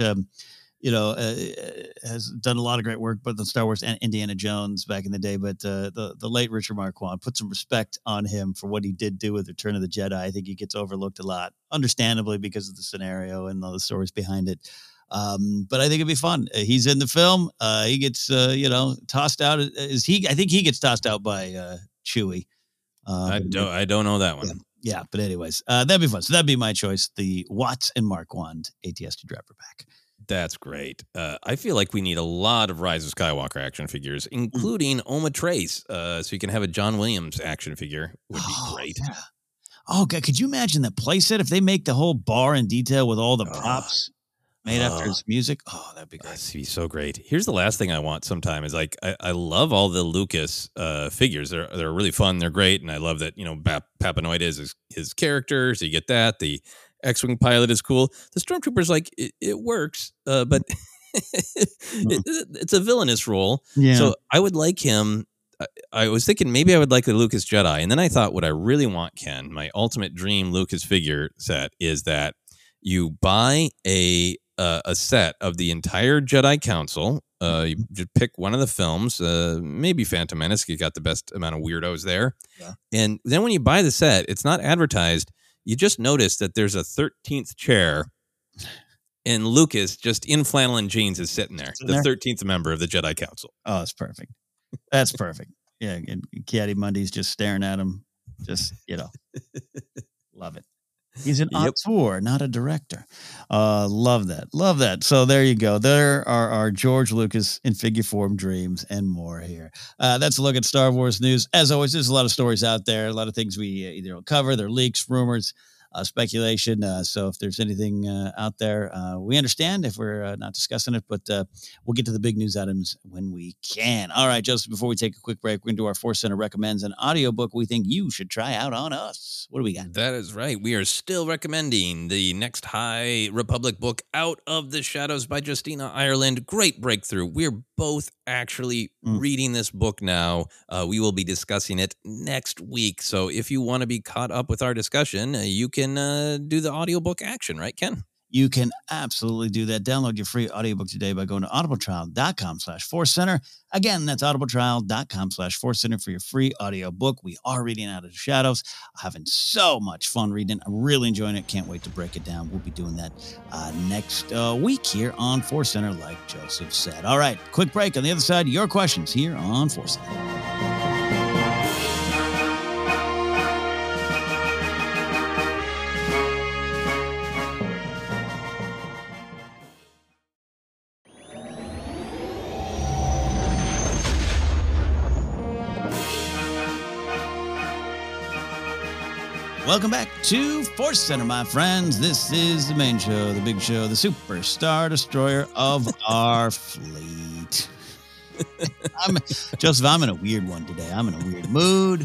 Speaker 2: has done a lot of great work, both on Star Wars and Indiana Jones back in the day. But the late Richard Marquand, put some respect on him for what he did do with Return of the Jedi. I think he gets overlooked a lot, understandably, because of the scenario and all the stories behind it. But I think it'd be fun. He's in the film. He gets, tossed out. I think he gets tossed out by Chewie.
Speaker 3: I don't know that one.
Speaker 2: Yeah, but anyways, that'd be fun. So that'd be my choice: the Watts and Marquand ATST driver pack.
Speaker 3: That's great. I feel like we need a lot of Rise of Skywalker action figures, including Oma Trace. So you can have a John Williams action figure. Would be great.
Speaker 2: Yeah. Oh, God. Could you imagine that playset if they make the whole bar in detail with all the props made after his music? Oh, that'd be great.
Speaker 3: That'd be so great. Here's the last thing I want sometime is like, I love all the Lucas figures. They're really fun. They're great. And I love that, Papanoid is his character. So you get that. The X-Wing pilot is cool. The Stormtrooper's like, it works, but it's a villainous role.
Speaker 2: Yeah.
Speaker 3: So I would like him. I was thinking maybe I would like the Lucas Jedi. And then I thought what I really want, Ken, my ultimate dream Lucas figure set is that you buy a set of the entire Jedi Council. You just pick one of the films, maybe Phantom Menace. You got the best amount of weirdos there. Yeah. And then when you buy the set, it's not advertised. You just notice that there's a 13th chair, and Lucas, just in flannel and jeans, is sitting there. The 13th member of the Jedi Council.
Speaker 2: Oh, that's perfect. That's perfect. Yeah, and Kiadi-Mundi's just staring at him. Just, love it. He's an auteur, not a director. Love that. Love that. So there you go. There are our George Lucas in figure form dreams and more here. That's a look at Star Wars news. As always, there's a lot of stories out there, a lot of things we either don't cover. They're leaks, rumors, speculation. So if there's anything out there, we understand if we're not discussing it, but we'll get to the big news items when we can. All right, Joseph, before we take a quick break, we're going to do our Force Center recommends an audiobook we think you should try out on us. What do we got?
Speaker 3: That is right. We are still recommending the next High Republic book, Out of the Shadows by Justina Ireland. Great breakthrough. We're both actually reading this book now. We will be discussing it next week. So if you want to be caught up with our discussion, you can do the audiobook action, right, Ken?
Speaker 2: You can absolutely do that. Download your free audiobook today by going to audibletrial.com/forcecenter. Again, that's audibletrial.com/forcecenter for your free audiobook. We are reading Out of the Shadows. Having so much fun reading. I'm really enjoying it. Can't wait to break it down. We'll be doing that next week here on Force Center, like Joseph said. All right, quick break. On the other side, your questions here on Force Center. Welcome back to Force Center, my friends. This is the main show, the big show, the superstar destroyer of our fleet. Joseph, I'm in a weird one today. I'm in a weird mood.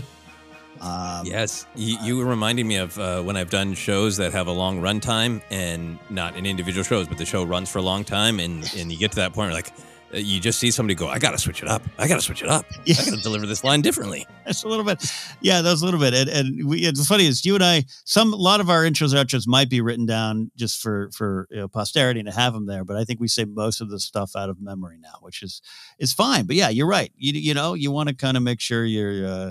Speaker 3: Yes, you were reminding me of when I've done shows that have a long runtime, and not in individual shows, but the show runs for a long time, and you get to that point where like you just see somebody go, I got to switch it up. Yeah. I got to deliver this line differently.
Speaker 2: That's a little bit. Yeah, that's a little bit. And it's funny is you and I, a lot of our intros and outros might be written down just for posterity and to have them there. But I think we say most of the stuff out of memory now, which is fine. But yeah, you're right. You want to kind of make sure you're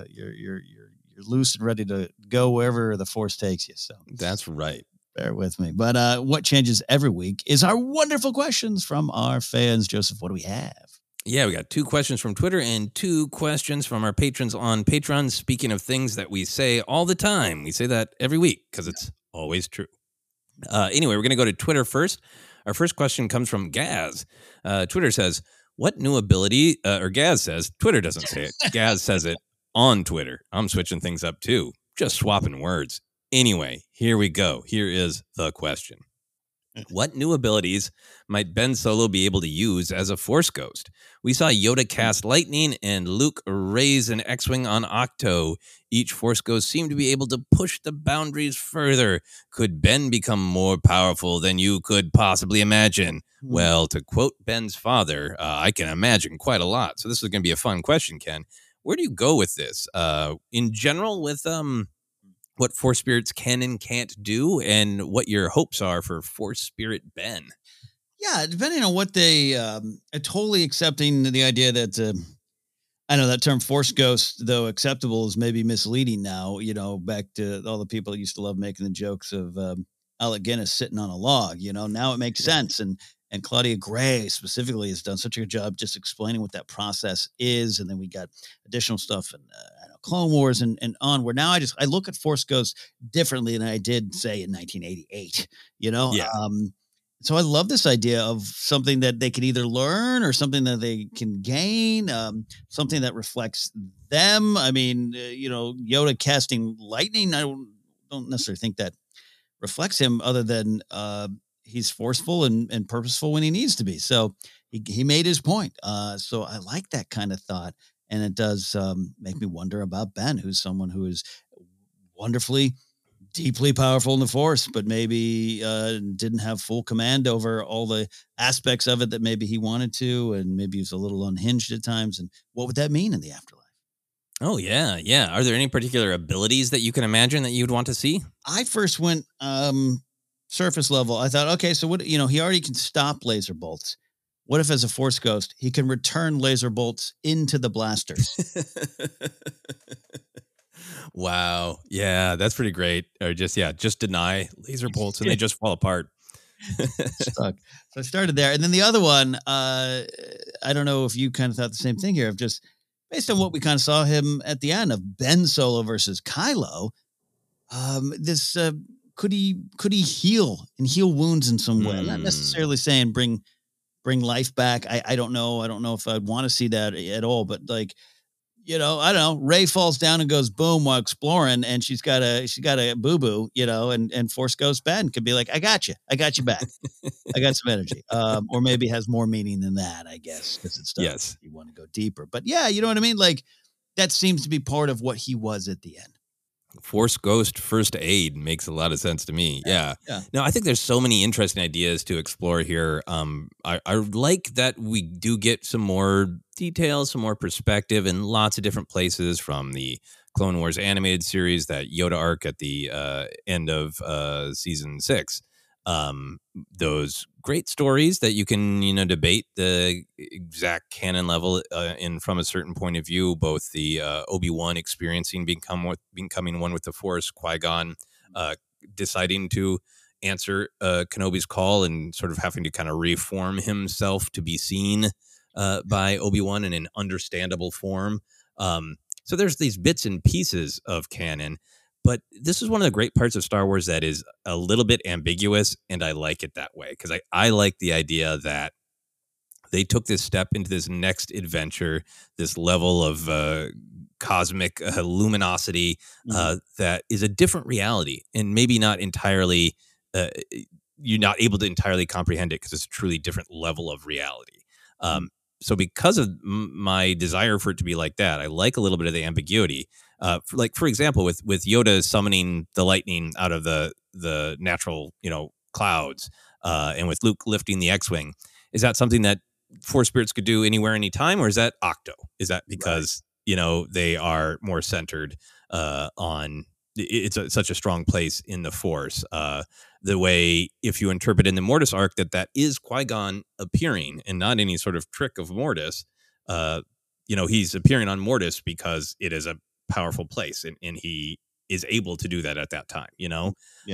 Speaker 2: loose and ready to go wherever the force takes you. So
Speaker 3: that's right.
Speaker 2: Bear with me. But what changes every week is our wonderful questions from our fans. Joseph, what do we have?
Speaker 3: Yeah, we got 2 questions from Twitter and 2 questions from our patrons on Patreon. Speaking of things that we say all the time, we say that every week because it's always true. Anyway, we're going to go to Twitter first. Our first question comes from Gaz. Twitter says, what new ability, or Gaz says, Twitter doesn't say it. Gaz says it on Twitter. I'm switching things up too. Just swapping words. Anyway, here we go. Here is the question. What new abilities might Ben Solo be able to use as a Force Ghost? We saw Yoda cast lightning and Luke raise an X-Wing on Octo. Each Force Ghost seemed to be able to push the boundaries further. Could Ben become more powerful than you could possibly imagine? Well, to quote Ben's father, I can imagine quite a lot. So this is going to be a fun question, Ken. Where do you go with this? In general, with what Force Spirits can and can't do, and what your hopes are for Force Spirit Ben.
Speaker 2: Yeah, depending on what they totally accepting the idea that I know that term Force Ghost, though acceptable, is maybe misleading now. Back to all the people that used to love making the jokes of Alec Guinness sitting on a log. Now it makes sense, and Claudia Gray specifically has done such a good job just explaining what that process is, and then we got additional stuff in Clone Wars and on, where now I look at Force Ghosts differently than I did, say, in 1988,
Speaker 3: Yeah.
Speaker 2: So I love this idea of something that they can either learn or something that they can gain, something that reflects them. I mean, Yoda casting lightning, I don't necessarily think that reflects him, other than he's forceful and purposeful when he needs to be. So he made his point. So I like that kind of thought. And it does make me wonder about Ben, who's someone who is wonderfully, deeply powerful in the Force, but maybe didn't have full command over all the aspects of it that maybe he wanted to, and maybe he was a little unhinged at times. And what would that mean in the afterlife?
Speaker 3: Oh, yeah, yeah. Are there any particular abilities that you can imagine that you'd want to see?
Speaker 2: I first went surface level. I thought, okay, so what, he already can stop laser bolts. What if, as a Force Ghost, he can return laser bolts into the blasters?
Speaker 3: Wow. Yeah, that's pretty great. Or just deny laser bolts and they just fall apart.
Speaker 2: Stuck. So I started there. And then the other one, I don't know if you kind of thought the same thing here, of just based on what we kind of saw him at the end of Ben Solo versus Kylo, could he heal wounds in some way? I'm not necessarily saying bring life back. I don't know. I don't know if I'd want to see that at all, but I don't know. Rey falls down and goes boom while exploring, and she's got a boo-boo, and Force Ghost Ben could be like, I got you back. I got some energy. Or maybe has more meaning than that, I guess, because it's stuff.
Speaker 3: Yes.
Speaker 2: You want to go deeper. But yeah, you know what I mean? Like, that seems to be part of what he was at the end.
Speaker 3: Force Ghost first aid makes a lot of sense to me. Yeah. No, I think there's so many interesting ideas to explore here. I like that we do get some more details, some more perspective in lots of different places, from the Clone Wars animated series, that Yoda arc at the end of season 6. Those great stories that you can, debate the exact canon level in from a certain point of view, both the Obi-Wan experiencing becoming one with the Force, Qui-Gon deciding to answer Kenobi's call and sort of having to kind of reform himself to be seen by Obi-Wan in an understandable form. So there's these bits and pieces of canon. But this is one of the great parts of Star Wars that is a little bit ambiguous, and I like it that way, because I like the idea that they took this step into this next adventure, this level of cosmic luminosity that is a different reality, and maybe not entirely. You're not able to entirely comprehend it because it's a truly different level of reality. So because of my desire for it to be like that, I like a little bit of the ambiguity. For example, with Yoda summoning the lightning out of the natural, clouds, and with Luke lifting the X-wing, is that something that Force spirits could do anywhere, anytime, or is that Octo? Is that because they are more centered on? It's such a strong place in the Force. The way, if you interpret in the Mortis arc, that is Qui-Gon appearing and not any sort of trick of Mortis. He's appearing on Mortis because it is a powerful place, and he is able to do that at that time.
Speaker 2: Yeah.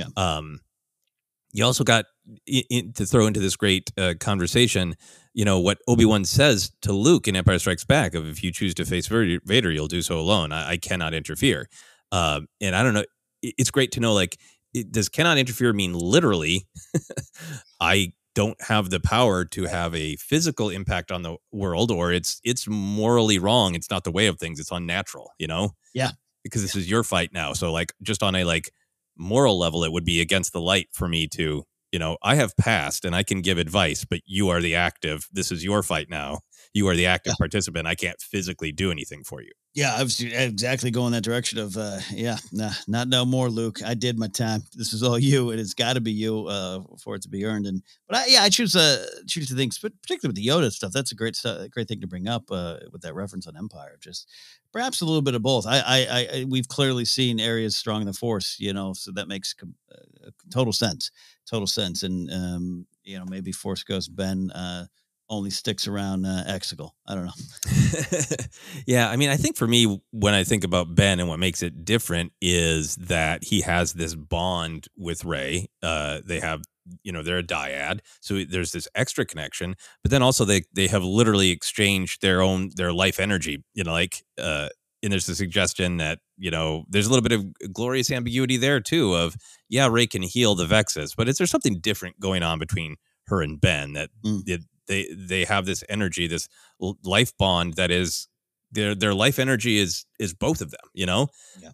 Speaker 3: You also got to throw into this great conversation, what Obi-Wan says to Luke in Empire Strikes Back of, if you choose to face Vader, you'll do so alone. I cannot interfere. And I don't know. It's great to know, does cannot interfere mean literally I don't have the power to have a physical impact on the world, or it's morally wrong. It's not the way of things. It's unnatural,
Speaker 2: Yeah.
Speaker 3: Because this is your fight now. So just on a moral level, it would be against the light for me to, I have passed and I can give advice, but you are the active. This is your fight now. You are the active participant. I can't physically do anything for you.
Speaker 2: Yeah, I was exactly going that direction of, not no more, Luke. I did my time. This is all you, and it's got to be you for it to be earned. I choose to think, particularly with the Yoda stuff. That's a great thing to bring up with that reference on Empire. Just perhaps a little bit of both. We've clearly seen areas strong in the Force, so that makes total sense. And maybe Force Ghost Ben only sticks around Exegol. I don't know.
Speaker 3: Yeah, I mean, I think for me, when I think about Ben and what makes it different is that he has this bond with Rey. They have, they're a dyad, so there's this extra connection. But then also they have literally exchanged their life energy. And there's the suggestion that there's a little bit of glorious ambiguity there too. Of Rey can heal the Vexes, but is there something different going on between her and Ben that they have this energy, this life bond that is their life energy is both of them, Yeah.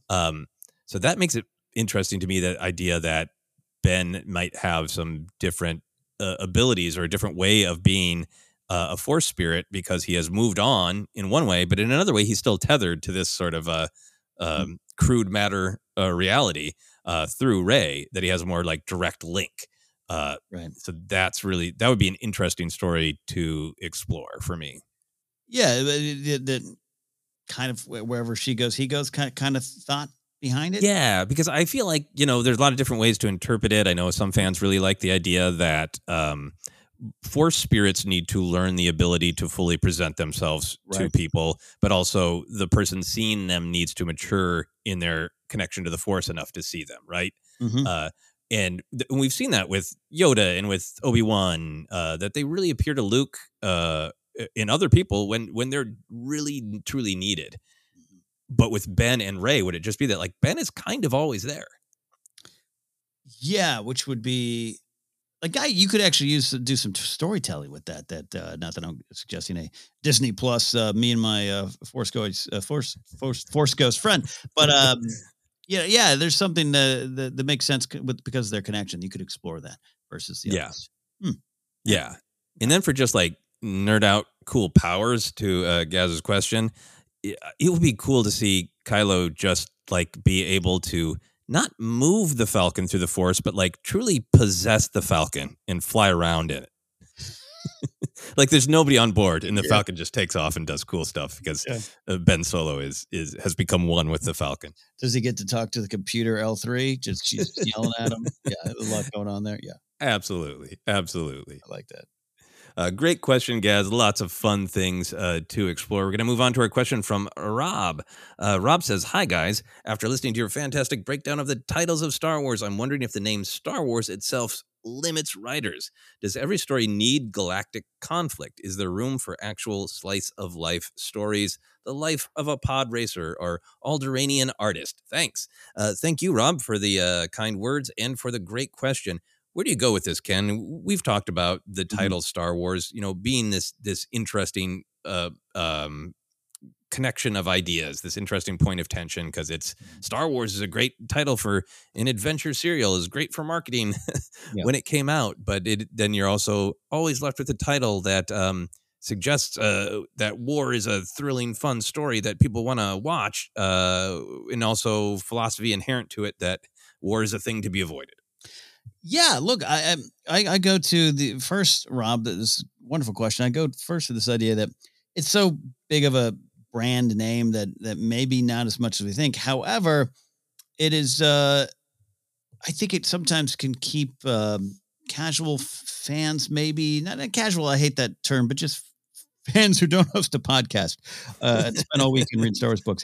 Speaker 3: So that makes it interesting to me, that idea that Ben might have some different abilities or a different way of being a Force spirit, because he has moved on in one way, but in another way, he's still tethered to this sort of crude matter reality through Rey, that he has a more direct link.
Speaker 2: Right.
Speaker 3: So that would be an interesting story to explore for me.
Speaker 2: Yeah, that kind of wherever she goes, he goes kind of thought behind it.
Speaker 3: Yeah, because I feel like, there's a lot of different ways to interpret it. I know some fans really like the idea that Force spirits need to learn the ability to fully present themselves to people, but also the person seeing them needs to mature in their connection to the Force enough to see them, right?
Speaker 2: Mm-hmm.
Speaker 3: And we've seen that with Yoda and with Obi-Wan, that they really appear to Luke in other people when they're really, truly needed. But with Ben and Rey, would it just be that Ben is kind of always there?
Speaker 2: Yeah, which would be you could actually do some storytelling with that. Not that I'm suggesting a Disney Plus, me and my Force Ghost friend, but Yeah, there's something that makes sense because of their connection. You could explore that versus the others.
Speaker 3: Yeah. And then for just nerd out cool powers, to Gaz's question, it would be cool to see Kylo just be able to not move the Falcon through the Force, but truly possess the Falcon and fly around in it. There's nobody on board, and the Falcon just takes off and does cool stuff because Ben Solo has become one with the Falcon.
Speaker 2: Does he get to talk to the computer L3? She's yelling at him. Yeah, there's a lot going on there. Yeah,
Speaker 3: absolutely.
Speaker 2: I like that.
Speaker 3: Great question, Gaz. Lots of fun things to explore. We're going to move on to our question from Rob. Rob says, "Hi, guys. After listening to your fantastic breakdown of the titles of Star Wars, I'm wondering if the name Star Wars itself limits writers. Does every story need galactic conflict? Is there room for actual slice-of-life stories? The life of a pod racer or Alderaanian artist? Thanks." Thank you, Rob, for the kind words and for the great question. Where do you go with this, Ken? We've talked about the title Star Wars, being this interesting connection of ideas, this interesting point of tension, because it's Star Wars is a great title for an adventure serial, is great for marketing when it came out, but then you're also always left with a title that suggests that war is a thrilling, fun story that people want to watch, and also philosophy inherent to it that war is a thing to be avoided.
Speaker 2: Yeah, look, I go to the first, Rob. This is a wonderful question. I go first to this idea that it's so big of a brand name that maybe not as much as we think. However, it is. I think it sometimes can keep casual fans, maybe not casual. I hate that term, but just fans who don't host a podcast and spend all week and read Star Wars books.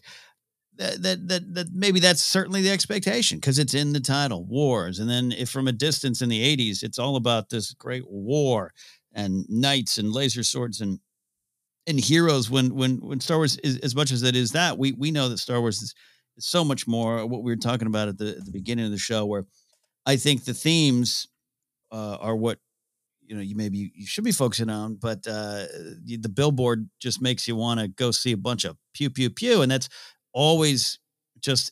Speaker 2: That maybe that's certainly the expectation because it's in the title, wars. And then if from a distance in the 80s, it's all about this great war and knights and laser swords and heroes. When Star Wars is as much as it is that, we know that Star Wars is so much more. What we were talking about at the beginning of the show, where I think the themes are what you should be focusing on, but the billboard just makes you want to go see a bunch of pew pew pew, and that's always just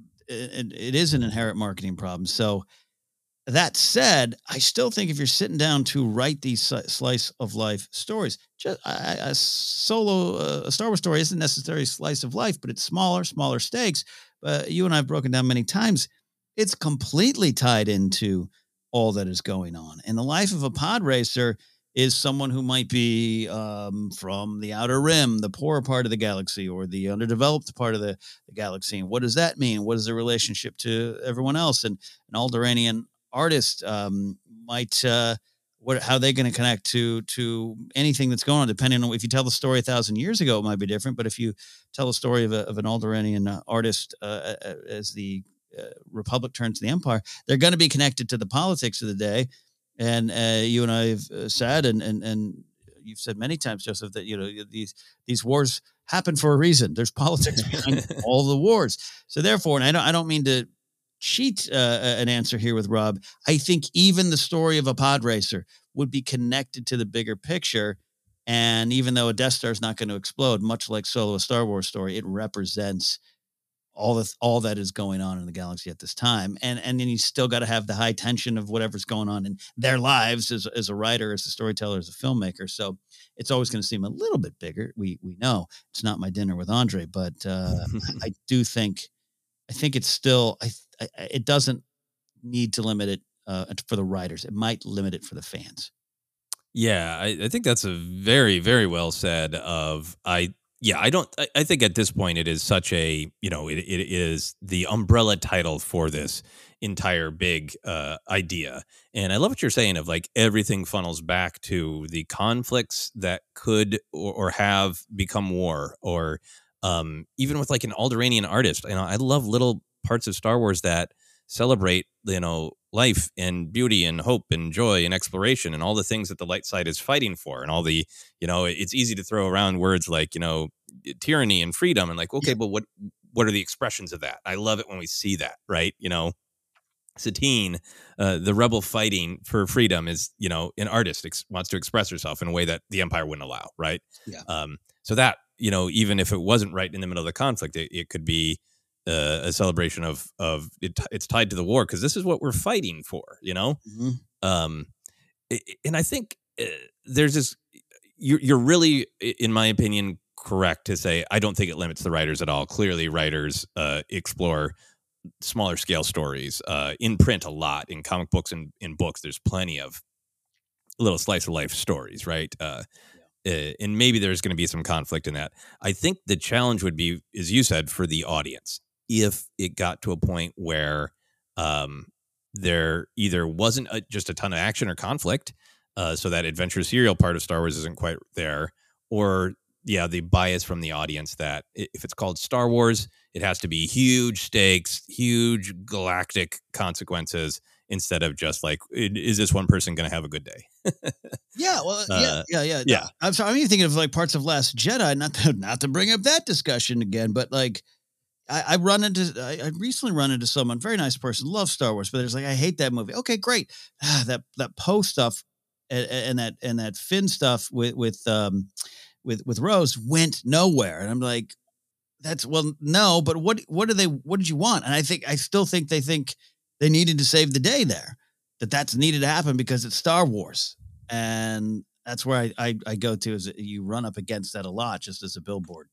Speaker 2: it is an inherent marketing problem. So that said, I still think if you're sitting down to write these slice of life stories, just a Star Wars story isn't necessarily a slice of life, but it's smaller stakes. You and I have broken down many times. It's completely tied into all that is going on. And the life of a pod racer is someone who might be from the outer rim, the poorer part of the galaxy, or the underdeveloped part of the galaxy. And what does that mean? What is the relationship to everyone else? And an Alderaanian artist might how they going to connect to anything that's going on, depending on if you tell the story 1,000 years ago, it might be different. But if you tell a story of an Alderaanian artist as the Republic turns to the Empire, they're going to be connected to the politics of the day. And you and I have said, and you've said many times, Joseph, that these wars happen for a reason. There's politics behind all the wars. So therefore, and I don't mean to cheat an answer here with Rob. I think even the story of a pod racer would be connected to the bigger picture. And even though a Death Star is not going to explode, much like Solo, a Star Wars story, it represents all that is going on in the galaxy at this time. And then you still got to have the high tension of whatever's going on in their lives as a writer, as a storyteller, as a filmmaker. So it's always going to seem a little bit bigger. We know it's not My Dinner with Andre, but I think it's still, it doesn't need to limit it for the writers. It might limit it for the fans.
Speaker 3: Yeah, I think that's a very, very well said. I think at this point it is such a, it is the umbrella title for this entire big idea. And I love what you're saying of like everything funnels back to the conflicts that could or have become war, or even with like an Alderaanian artist. I love little parts of Star Wars that celebrate, life and beauty and hope and joy and exploration and all the things that the light side is fighting for, and all the, it's easy to throw around words like, tyranny and freedom, and like, okay, but what are the expressions of that? I love it when we see that, right? Satine, the rebel fighting for freedom, is, an artist wants to express herself in a way that the Empire wouldn't allow, right?
Speaker 2: Yeah.
Speaker 3: So that, even if it wasn't right in the middle of the conflict, it could be a celebration of it's tied to the war because this is what we're fighting for,
Speaker 2: Mm-hmm.
Speaker 3: And I think there's this. You're really, in my opinion, correct to say I don't think it limits the writers at all. Clearly, writers explore smaller scale stories in print a lot, in comic books and in books. There's plenty of little slice of life stories, right? And maybe there's going to be some conflict in that. I think the challenge would be, as you said, for the audience, if it got to a point where there either wasn't just a ton of action or conflict, so that adventure serial part of Star Wars isn't quite there, or the bias from the audience that if it's called Star Wars, it has to be huge stakes, huge galactic consequences, instead of just like, is this one person going to have a good day?
Speaker 2: Yeah. I'm sorry. I'm even thinking of like parts of Last Jedi, not to bring up that discussion again, but like I recently run into someone, very nice person, loves Star Wars, but there's like, I hate that movie. Okay, great. That Poe stuff and that Finn stuff with Rose went nowhere. And I'm like, no, but what did you want? And I still think they needed to save the day there, that's needed to happen because it's Star Wars. And that's where I go to, is you run up against that a lot just as a billboard.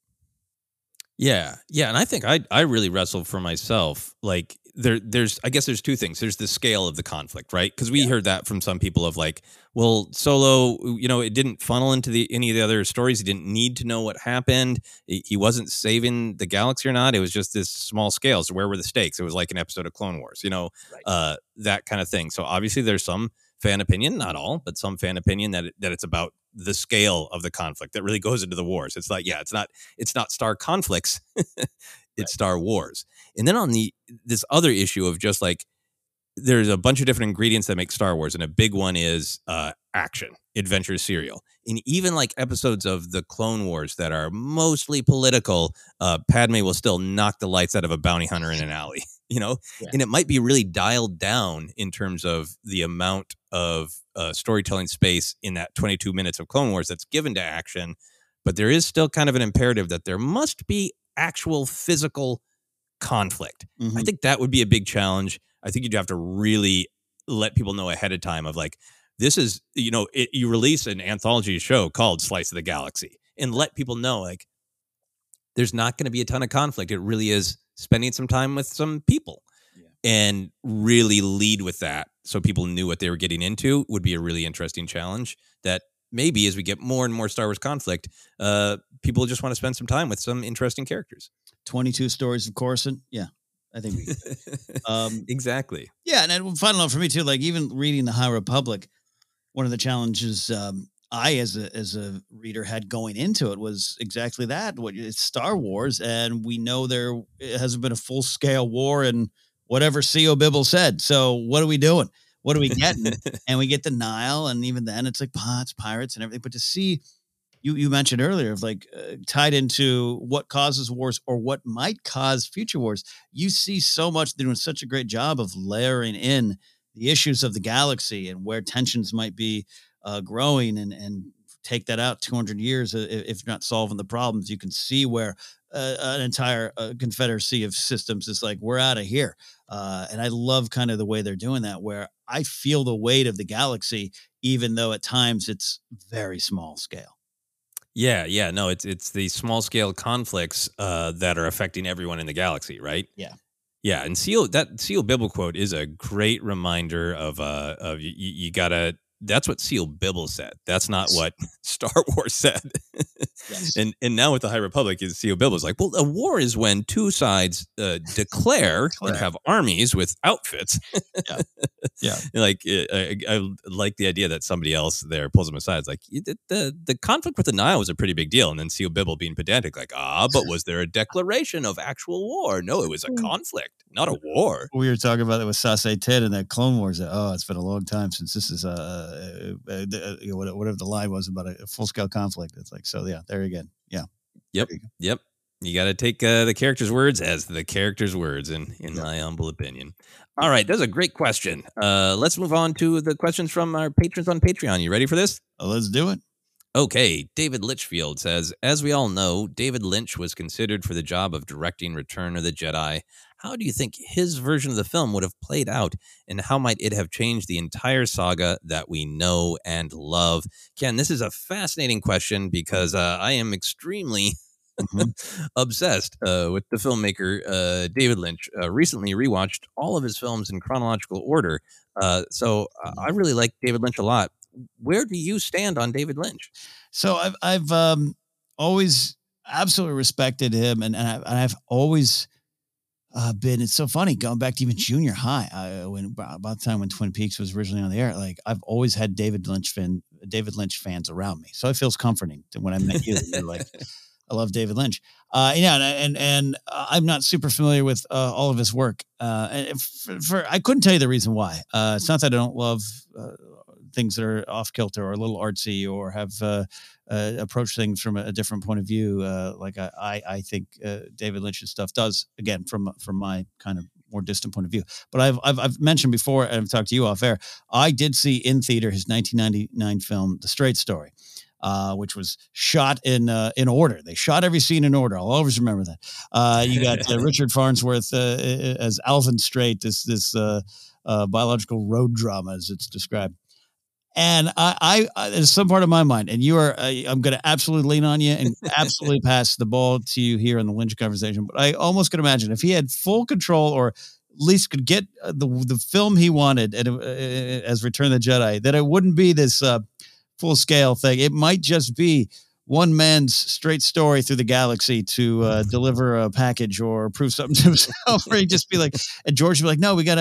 Speaker 3: Yeah. Yeah. And I think I really wrestled for myself. Like there's two things. There's the scale of the conflict, right? Because we heard that from some people of like, well, Solo, it didn't funnel into any of the other stories. He didn't need to know what happened. He wasn't saving the galaxy or not. It was just this small scale. So where were the stakes? It was like an episode of Clone Wars, right. That kind of thing. So obviously there's some fan opinion, not all, but some fan opinion that it's about the scale of the conflict that really goes into the wars. It's like, it's not Star conflicts, it's right. Star Wars. And then on this other issue of just like, there's a bunch of different ingredients that make Star Wars, and a big one is action, adventure serial. And even like episodes of the Clone Wars that are mostly political, Padme will still knock the lights out of a bounty hunter in an alley, Yeah. And it might be really dialed down in terms of the amount of storytelling space in that 22 minutes of Clone Wars that's given to action. But there is still kind of an imperative that there must be actual physical conflict. Mm-hmm. I think that would be a big challenge. I think you'd have to really let people know ahead of time of like, this is, you release an anthology show called Slice of the Galaxy and let people know like, there's not going to be a ton of conflict. It really is spending some time with some people and really lead with that. So people knew what they were getting into would be a really interesting challenge that maybe as we get more and more Star Wars conflict, people just want to spend some time with some interesting characters.
Speaker 2: 22 stories of Coruscant. Yeah. I think
Speaker 3: exactly.
Speaker 2: Yeah. And then final note for me too, like even reading the High Republic, one of the challenges I, as a reader, had going into it was exactly that. It's Star Wars, and we know it hasn't been a full scale war in whatever C.O. Bibble said. So what are we doing? What are we getting? And we get the Nile, and even then it's like pirates and everything. But to see, you mentioned earlier of like tied into what causes wars or what might cause future wars. You see so much. They're doing such a great job of layering in the issues of the galaxy and where tensions might be growing, and take that out 200 years. If not solving the problems, you can see where an entire confederacy of systems is like, we're out of here. And I love kind of the way they're doing that, where I feel the weight of the galaxy, even though at times it's very small scale.
Speaker 3: Yeah. No, it's the small scale conflicts that are affecting everyone in the galaxy, right?
Speaker 2: Yeah.
Speaker 3: Yeah. And C.O. Bibble quote is a great reminder of you gotta. That's what C.O. Bibble said. That's not what Star Wars said. Yes. And now with the High Republic, is C.O. Bibble's like, well, a war is when two sides declare and have armies with outfits.
Speaker 2: Yeah.
Speaker 3: Like I like the idea that somebody else there pulls them aside. It's like the conflict with the Nile was a pretty big deal, and then C.O. Bibble being pedantic, like, but was there a declaration of actual war? No, it was a conflict, not a war.
Speaker 2: We were talking about it with Sase Ted and that Clone Wars. It's been a long time since this is whatever the line was about a full scale conflict. It's like, so yeah, there again. Yeah.
Speaker 3: Yep. You got to take the characters' words as the characters' words, in my humble opinion. All right, that's a great question. Let's move on to the questions from our patrons on Patreon. You ready for this?
Speaker 2: Let's do it.
Speaker 3: Okay, David Litchfield says, as we all know, David Lynch was considered for the job of directing Return of the Jedi. How do you think his version of the film would have played out, and how might it have changed the entire saga that we know and love? Ken, this is a fascinating question because I am extremely obsessed with the filmmaker David Lynch. Recently rewatched all of his films in chronological order. So I really like David Lynch a lot. Where do you stand on David Lynch?
Speaker 2: So I've always absolutely respected him, and I've always been. It's so funny going back to even junior high, about the time when Twin Peaks was originally on the air. Like I've always had David Lynch fans around me, so it feels comforting when I met you. You're like, I love David Lynch. And I'm not super familiar with all of his work. And I couldn't tell you the reason why. It's not that I don't love things that are off kilter or a little artsy or have approached things from a different point of view. Like I think David Lynch's stuff does, again, from my kind of more distant point of view. But I've mentioned before, and I've talked to you off air, I did see in theater his 1999 film, The Straight Story. which was shot in order. They shot every scene in order. I'll always remember that. You got Richard Farnsworth as Alvin Strait, this biological road drama, as it's described. And I there's some part of my mind, and I'm going to absolutely lean on you and absolutely pass the ball to you here in the Lynch conversation. But I almost could imagine if he had full control, or at least could get the film he wanted as Return of the Jedi, that it wouldn't be this full scale thing. It might just be one man's straight story through the galaxy to deliver a package or prove something to himself. Or he'd just be like, and George would be like, no, we got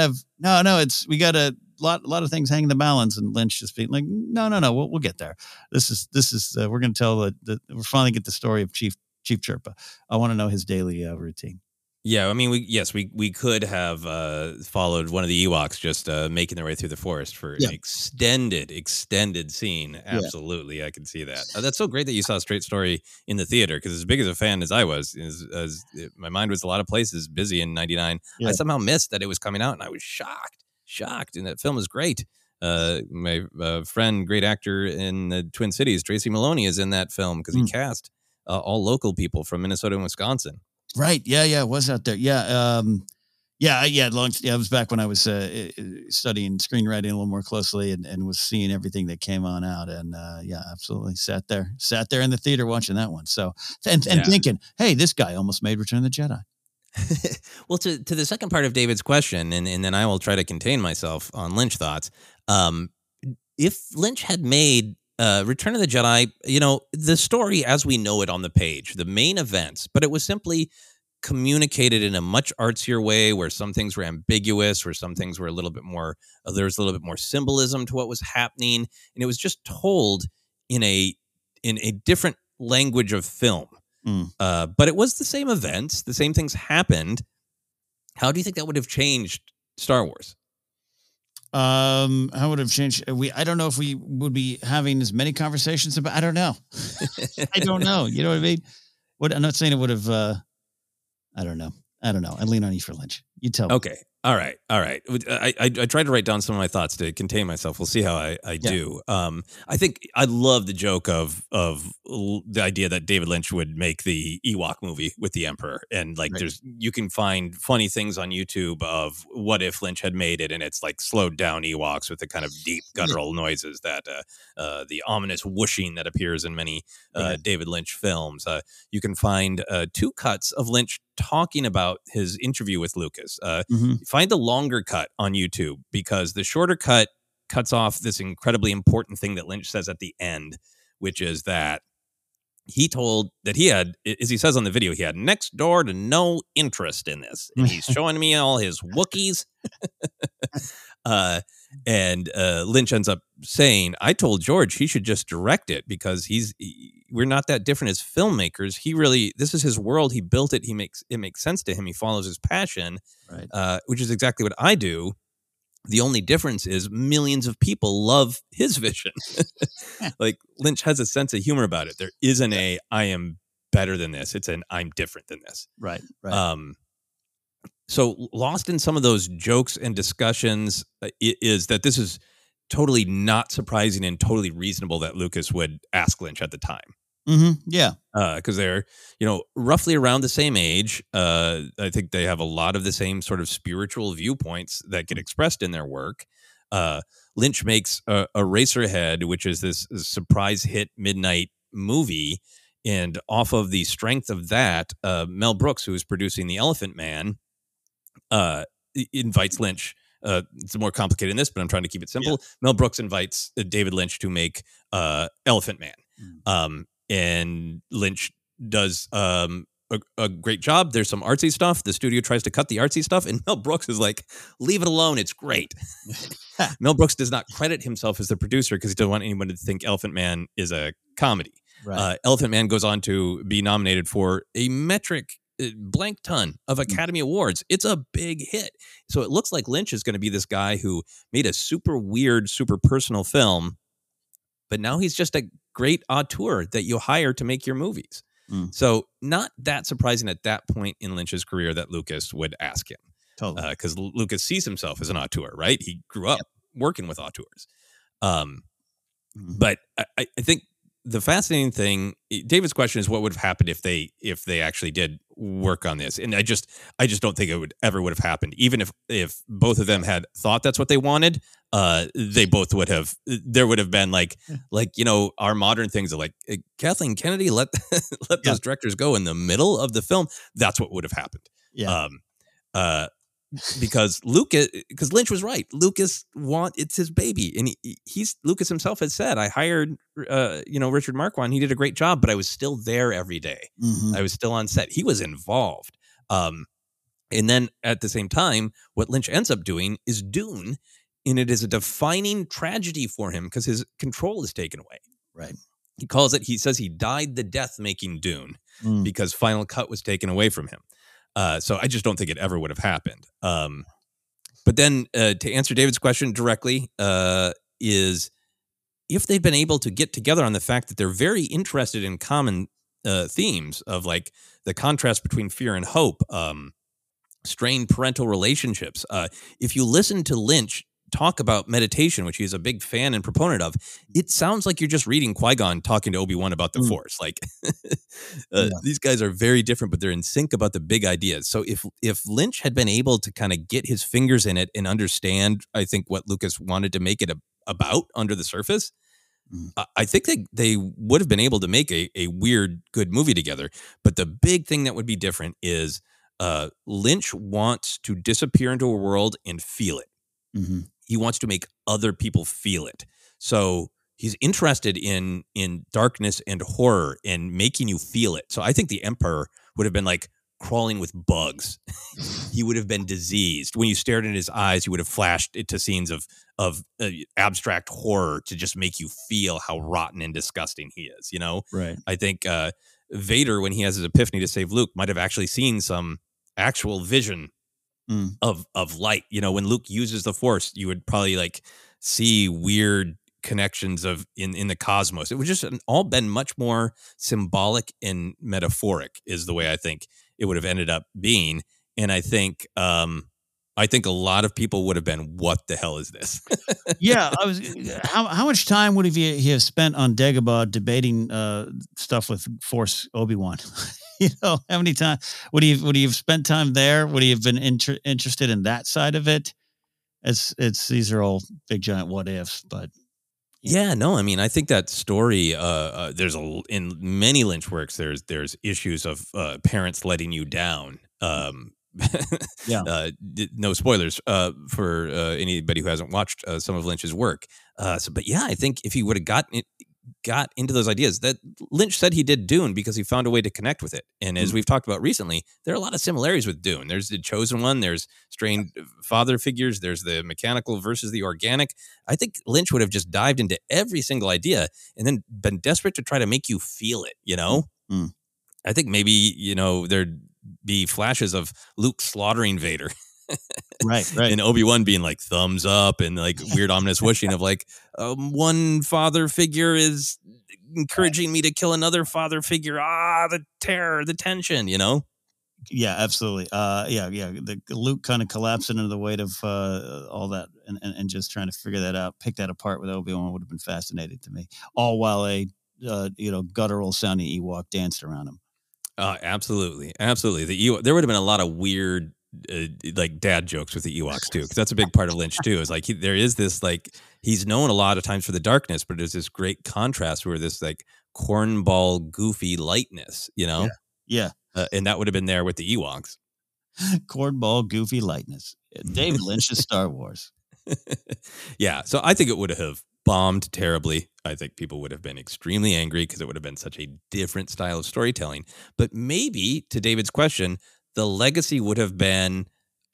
Speaker 2: to lot of things hang in the balance, and Lynch just being like, no, we'll get there. This is we're going to tell we're finally get the story of Chief Chirpa. I want to know his daily routine.
Speaker 3: Yeah, I mean, we could have followed one of the Ewoks just making their way through the forest for an extended scene. Absolutely, yeah. I can see that. That's so great that you saw Straight Story in the theater, because as big as a fan as I was, my mind was a lot of places busy in '99. Yeah. I somehow missed that it was coming out, and I was shocked. And that film is great. My friend, great actor in the Twin Cities, Tracy Maloney, is in that film because he cast all local people from Minnesota and Wisconsin.
Speaker 2: Right. Yeah. It was out there. Yeah. It was back when I was studying screenwriting a little more closely and was seeing everything that came on out. And absolutely sat there in the theater watching that one. So, and thinking, hey, this guy almost made Return of the Jedi.
Speaker 3: Well, to the second part of David's question, and then I will try to contain myself on Lynch thoughts. If Lynch had made Return of the Jedi, the story as we know it on the page, the main events, but it was simply communicated in a much artsier way, where some things were ambiguous, where some things were a little bit more, there was a little bit more symbolism to what was happening, and it was just told in a different language of film. But it was the same events, the same things happened. How do you think that would have changed Star Wars?
Speaker 2: How would it have changed? I don't know if we would be having as many conversations about. I don't know. I don't know. You know what I mean? I'm not saying it would have. I don't know. I lean on you for Lynch. You tell me.
Speaker 3: Okay. All right. I tried to write down some of my thoughts to contain myself. We'll see how I do. I think I love the joke of the idea that David Lynch would make the Ewok movie with the Emperor, and you can find funny things on YouTube of what if Lynch had made it, and it's like slowed down Ewoks with the kind of deep guttural noises that the ominous whooshing that appears in many David Lynch films. You can find 2 cuts of Lynch talking about his interview with Lucas. Find the longer cut on YouTube, because the shorter cut cuts off this incredibly important thing that Lynch says at the end, which is that he told that he had, as he says on the video, he had next door to no interest in this. And he's showing me all his Wookiees. And Lynch ends up saying, I told George he should just direct it, because we're not that different as filmmakers. This is his world. He built it. It makes sense to him. He follows his passion, right. Which is exactly what I do. The only difference is millions of people love his vision. Like, Lynch has a sense of humor about it. There isn't I am better than this. It's an I'm different than this.
Speaker 2: Right.
Speaker 3: So lost in some of those jokes and discussions is that this is totally not surprising and totally reasonable that Lucas would ask Lynch at the time.
Speaker 2: Yeah.
Speaker 3: Because they're, roughly around the same age. I think they have a lot of the same sort of spiritual viewpoints that get expressed in their work. Lynch makes Eraserhead, which is this surprise hit midnight movie. And off of the strength of that, Mel Brooks, who is producing The Elephant Man, invites Lynch. It's more complicated than this, but I'm trying to keep it simple. Yeah. Mel Brooks invites David Lynch to make Elephant Man. And Lynch does a great job. There's some artsy stuff. The studio tries to cut the artsy stuff, and Mel Brooks is like, leave it alone. It's great. Mel Brooks does not credit himself as the producer because he doesn't want anyone to think Elephant Man is a comedy. Right. Elephant Man goes on to be nominated for a metric blank ton of Academy Awards. It's a big hit. So it looks like Lynch is going to be this guy who made a super weird, super personal film, but now he's just a great auteur that you hire to make your movies. So not that surprising at that point in Lynch's career that Lucas would ask him.
Speaker 2: Totally.
Speaker 3: Because Lucas sees himself as an auteur, right? He grew up working with auteurs. But I think the fascinating thing, David's question is what would have happened if they actually did work on this, and I just don't think it would have happened. Even if both of them had thought that's what they wanted, they both would have. There would have been like our modern things of like Kathleen Kennedy let those directors go in the middle of the film. That's what would have happened.
Speaker 2: Yeah.
Speaker 3: Because Lynch was right. It's his baby, and Lucas himself has said, I hired Richard Marquand. He did a great job, but I was still there every day.
Speaker 2: Mm-hmm.
Speaker 3: I was still on set. He was involved. And then at the same time, what Lynch ends up doing is Dune, and it is a defining tragedy for him because his control is taken away.
Speaker 2: Right.
Speaker 3: He says he died the death making Dune because Final Cut was taken away from him. So I just don't think it ever would have happened. But then to answer David's question directly, is if they'd been able to get together on the fact that they're very interested in common themes of like the contrast between fear and hope, strained parental relationships. If you listen to Lynch talk about meditation, which he's a big fan and proponent of, it sounds like you're just reading Qui-Gon talking to Obi-Wan about the Force. Like these guys are very different, but they're in sync about the big ideas. So if Lynch had been able to kind of get his fingers in it and understand, I think, what Lucas wanted to make it about under the surface, I think they would have been able to make a weird, good movie together. But the big thing that would be different is Lynch wants to disappear into a world and feel it.
Speaker 2: Mm-hmm.
Speaker 3: He wants to make other people feel it. So he's interested in darkness and horror and making you feel it. So I think the Emperor would have been like crawling with bugs. He would have been diseased. When you stared in his eyes, you would have flashed into scenes of abstract horror to just make you feel how rotten and disgusting he is,
Speaker 2: Right.
Speaker 3: I think Vader, when he has his epiphany to save Luke, might have actually seen some actual vision of light. When Luke uses the Force, you would probably like see weird connections of in the cosmos. It would just all been much more symbolic and metaphoric is the way I think it would have ended up being. And I think a lot of people would have been, what the hell is this?
Speaker 2: Yeah. How much time would he have spent on Dagobah debating stuff with Force Obi-Wan? How many times would he have spent time there? Would he have been interested in that side of it? These are all big giant what ifs, but
Speaker 3: yeah, no, I mean, I think that story, there's in many Lynch works, there's issues of parents letting you down. No spoilers for anybody who hasn't watched some of Lynch's work. But yeah, I think if he would have got into those ideas, that Lynch said he did Dune because he found a way to connect with it. And as we've talked about recently, there are a lot of similarities with Dune. There's the chosen one, there's strained father figures, there's the mechanical versus the organic. I think Lynch would have just dived into every single idea and then been desperate to try to make you feel it, I think maybe, there'd be flashes of Luke slaughtering Vader.
Speaker 2: Right.
Speaker 3: And Obi-Wan being like thumbs up and like weird ominous whooshing of like one father figure is encouraging me to kill another father figure. The terror, the tension,
Speaker 2: Yeah, absolutely. The Luke kind of collapsing under the weight of all that and just trying to figure that out, pick that apart with Obi-Wan would have been fascinating to me. All while a guttural sounding Ewok danced around him.
Speaker 3: Absolutely. There would have been a lot of weird like dad jokes with the Ewoks too, because that's a big part of Lynch too. Is like there is this like he's known a lot of times for the darkness, but there's this great contrast where this like cornball goofy lightness,
Speaker 2: Yeah.
Speaker 3: And that would have been there with the Ewoks.
Speaker 2: Cornball goofy lightness. David Lynch's Star Wars.
Speaker 3: Yeah, so I think it would have bombed terribly. I think people would have been extremely angry because it would have been such a different style of storytelling. But maybe, to David's question, the legacy would have been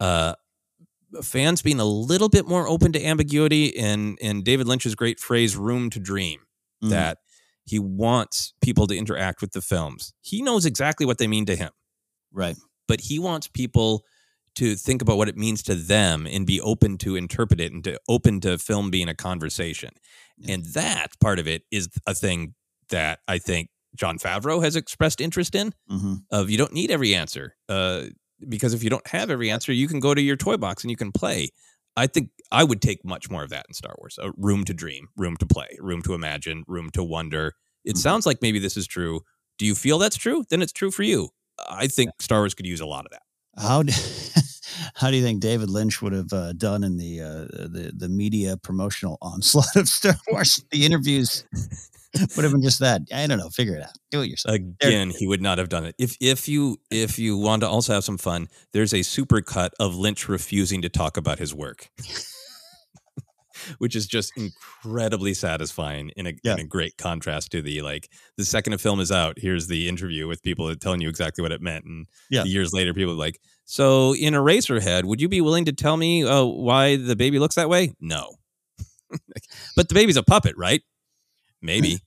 Speaker 3: fans being a little bit more open to ambiguity and David Lynch's great phrase, room to dream, that he wants people to interact with the films. He knows exactly what they mean to him.
Speaker 2: Right.
Speaker 3: But he wants people to think about what it means to them and be open to interpret it and to open to film being a conversation. Yeah. And that part of it is a thing that I think Jon Favreau has expressed interest in, of you don't need every answer. Because if you don't have every answer, you can go to your toy box and you can play. I think I would take much more of that in Star Wars. A room to dream, room to play, room to imagine, room to wonder. It sounds like maybe this is true. Do you feel that's true? Then it's true for you. I think Star Wars could use a lot of that.
Speaker 2: How do you think David Lynch would have done in the media promotional onslaught of Star Wars? The interviews would have been just that. I don't know. Figure it out. Do it yourself.
Speaker 3: Again, he would not have done it. If you want to also have some fun, there's a super cut of Lynch refusing to talk about his work, which is just incredibly satisfying in a great contrast to the second a film is out, here's the interview with people telling you exactly what it meant. And years later, people are like, so in Eraserhead, would you be willing to tell me why the baby looks that way? No. But the baby's a puppet, right? Maybe.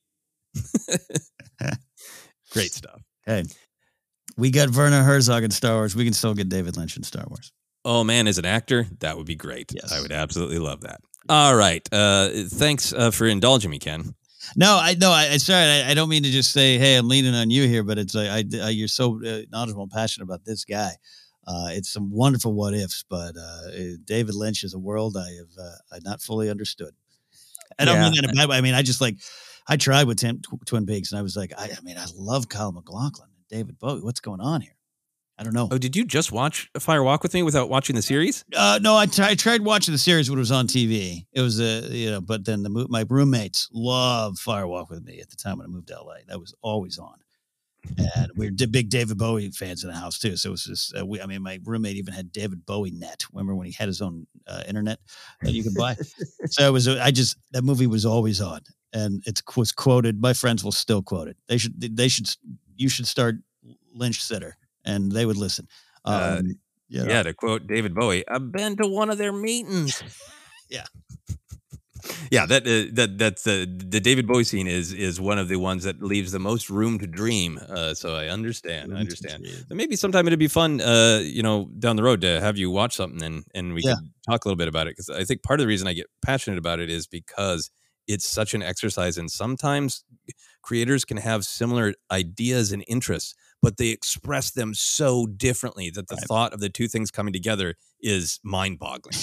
Speaker 3: Great stuff.
Speaker 2: Hey, we got Werner Herzog in Star Wars. We can still get David Lynch in Star Wars.
Speaker 3: Oh, man, as an actor, that would be great.
Speaker 2: Yes.
Speaker 3: I would absolutely love that. All right. Thanks for indulging me, Ken.
Speaker 2: No, I sorry. I don't mean to just say, hey, I'm leaning on you here, but it's like you're so knowledgeable and passionate about this guy. It's some wonderful what ifs, but David Lynch is a world I have not fully understood. I don't mean that in a bad way. I mean, I tried with Twin Peaks, and I was like, I love Kyle MacLachlan and David Bowie. What's going on here? I don't know.
Speaker 3: Oh, did you just watch Fire Walk with Me without watching the series?
Speaker 2: No, I tried watching the series when it was on TV. It was but then my roommates loved Fire Walk with Me at the time when I moved to LA. That was always on, and we were big David Bowie fans in the house too. So it was just my roommate even had David Bowie Net. Remember when he had his own internet that you could buy? So it was that movie was always on, and it was quoted. My friends will still quote it. You should start Lynch Sitter. And they would listen.
Speaker 3: To quote David Bowie, I've been to one of their meetings.
Speaker 2: Yeah.
Speaker 3: Yeah, that's the David Bowie scene is one of the ones that leaves the most room to dream. So I understand. And maybe sometime it'd be fun, down the road to have you watch something and we could talk a little bit about it. Because I think part of the reason I get passionate about it is because it's such an exercise, and sometimes creators can have similar ideas and interests, but they express them so differently that the thought of the two things coming together is mind-boggling.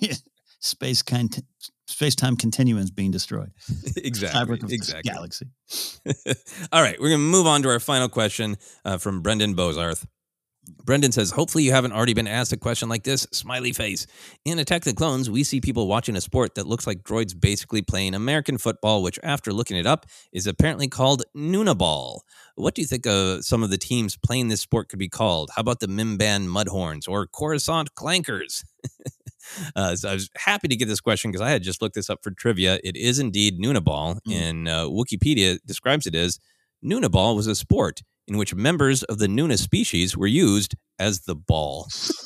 Speaker 2: Space-time continuums being destroyed.
Speaker 3: Exactly.
Speaker 2: Galaxy.
Speaker 3: All right, we're going to move on to our final question from Brendan Bozarth. Brendan says, hopefully you haven't already been asked a question like this. Smiley face. In Attack the Clones, we see people watching a sport that looks like droids basically playing American football, which after looking it up is apparently called Noonaball. What do you think some of the teams playing this sport could be called? How about the Mimban Mudhorns or Coruscant Clankers? So I was happy to get this question because I had just looked this up for trivia. It is indeed Noonaball, and Wikipedia describes it as Noonaball was a sport in which members of the Nuna species were used as the ball.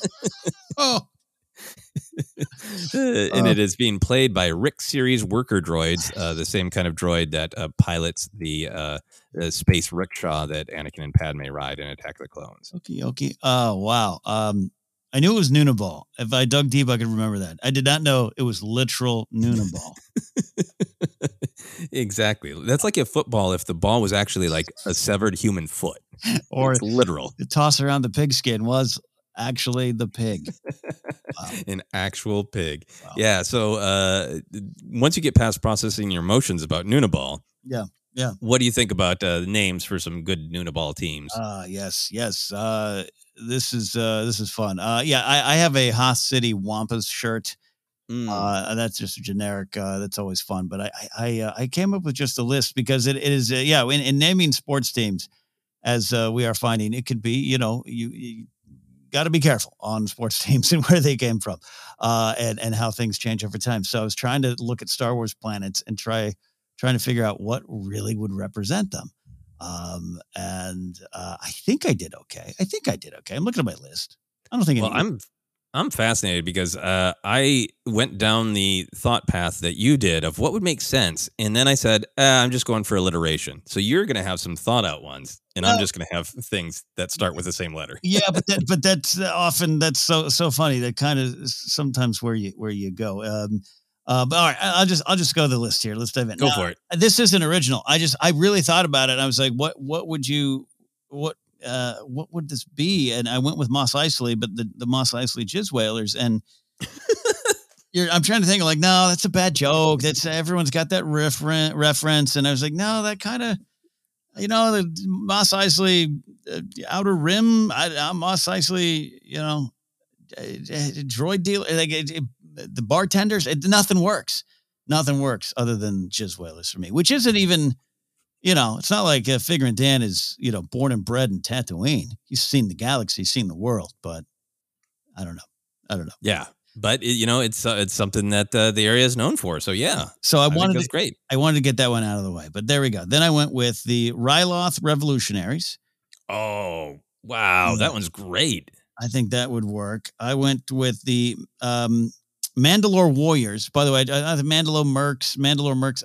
Speaker 3: And it is being played by Rick series worker droids, the same kind of droid that pilots the space rickshaw that Anakin and Padme ride in Attack of the Clones.
Speaker 2: Okay. Oh, wow. I knew it was Noonaball. If I dug deep, I could remember that. I did not know it was literal Noonaball.
Speaker 3: Exactly. That's like a football if the ball was actually like a severed human foot.
Speaker 2: Or
Speaker 3: it's literal.
Speaker 2: The toss around the pigskin was actually the pig. Wow.
Speaker 3: An actual pig.
Speaker 2: Wow.
Speaker 3: Yeah. So once you get past processing your emotions about Noonaball.
Speaker 2: Yeah.
Speaker 3: What do you think about names for some good Noonaball teams?
Speaker 2: Yes. This is fun. I have a Hoth City Wampas shirt. That's just a generic. That's always fun. But I came up with just a list because it is in naming sports teams, as we are finding, it could be you got to be careful on sports teams and where they came from, and how things change over time. So I was trying to look at Star Wars planets and trying to figure out what really would represent them. And I think I did okay. I'm looking at my list. I don't think.
Speaker 3: Well, I'm fascinated because I went down the thought path that you did of what would make sense, and then I said I'm just going for alliteration. So you're going to have some thought out ones, and I'm just going to have things that start with the same letter.
Speaker 2: Yeah, but that's often so funny. That kind of sometimes where you go. But all right, I'll just go to the list here. Let's dive in.
Speaker 3: Go for it.
Speaker 2: This isn't original. I really thought about it. And I was like, what would this be? And I went with Mos Eisley, but the Mos Eisley Jizz Whalers. And I'm trying to think no, that's a bad joke. That's everyone's got that reference. And I was like, no, that kind of the Mos Eisley outer rim, Mos Eisley, droid deal, the bartenders, nothing works. Nothing works other than jizz whalers for me, which isn't even, it's not like Figure Dan is, born and bred in Tatooine. He's seen the galaxy, seen the world, but I don't know.
Speaker 3: Yeah. But it's something that the area is known for. So yeah.
Speaker 2: So I wanted
Speaker 3: that's great.
Speaker 2: I wanted to get that one out of the way, but there we go. Then I went with the Ryloth Revolutionaries.
Speaker 3: Oh, wow. That one's great.
Speaker 2: I think that would work. I went with the Mandalore Warriors. By the way, the Mandalore Mercs,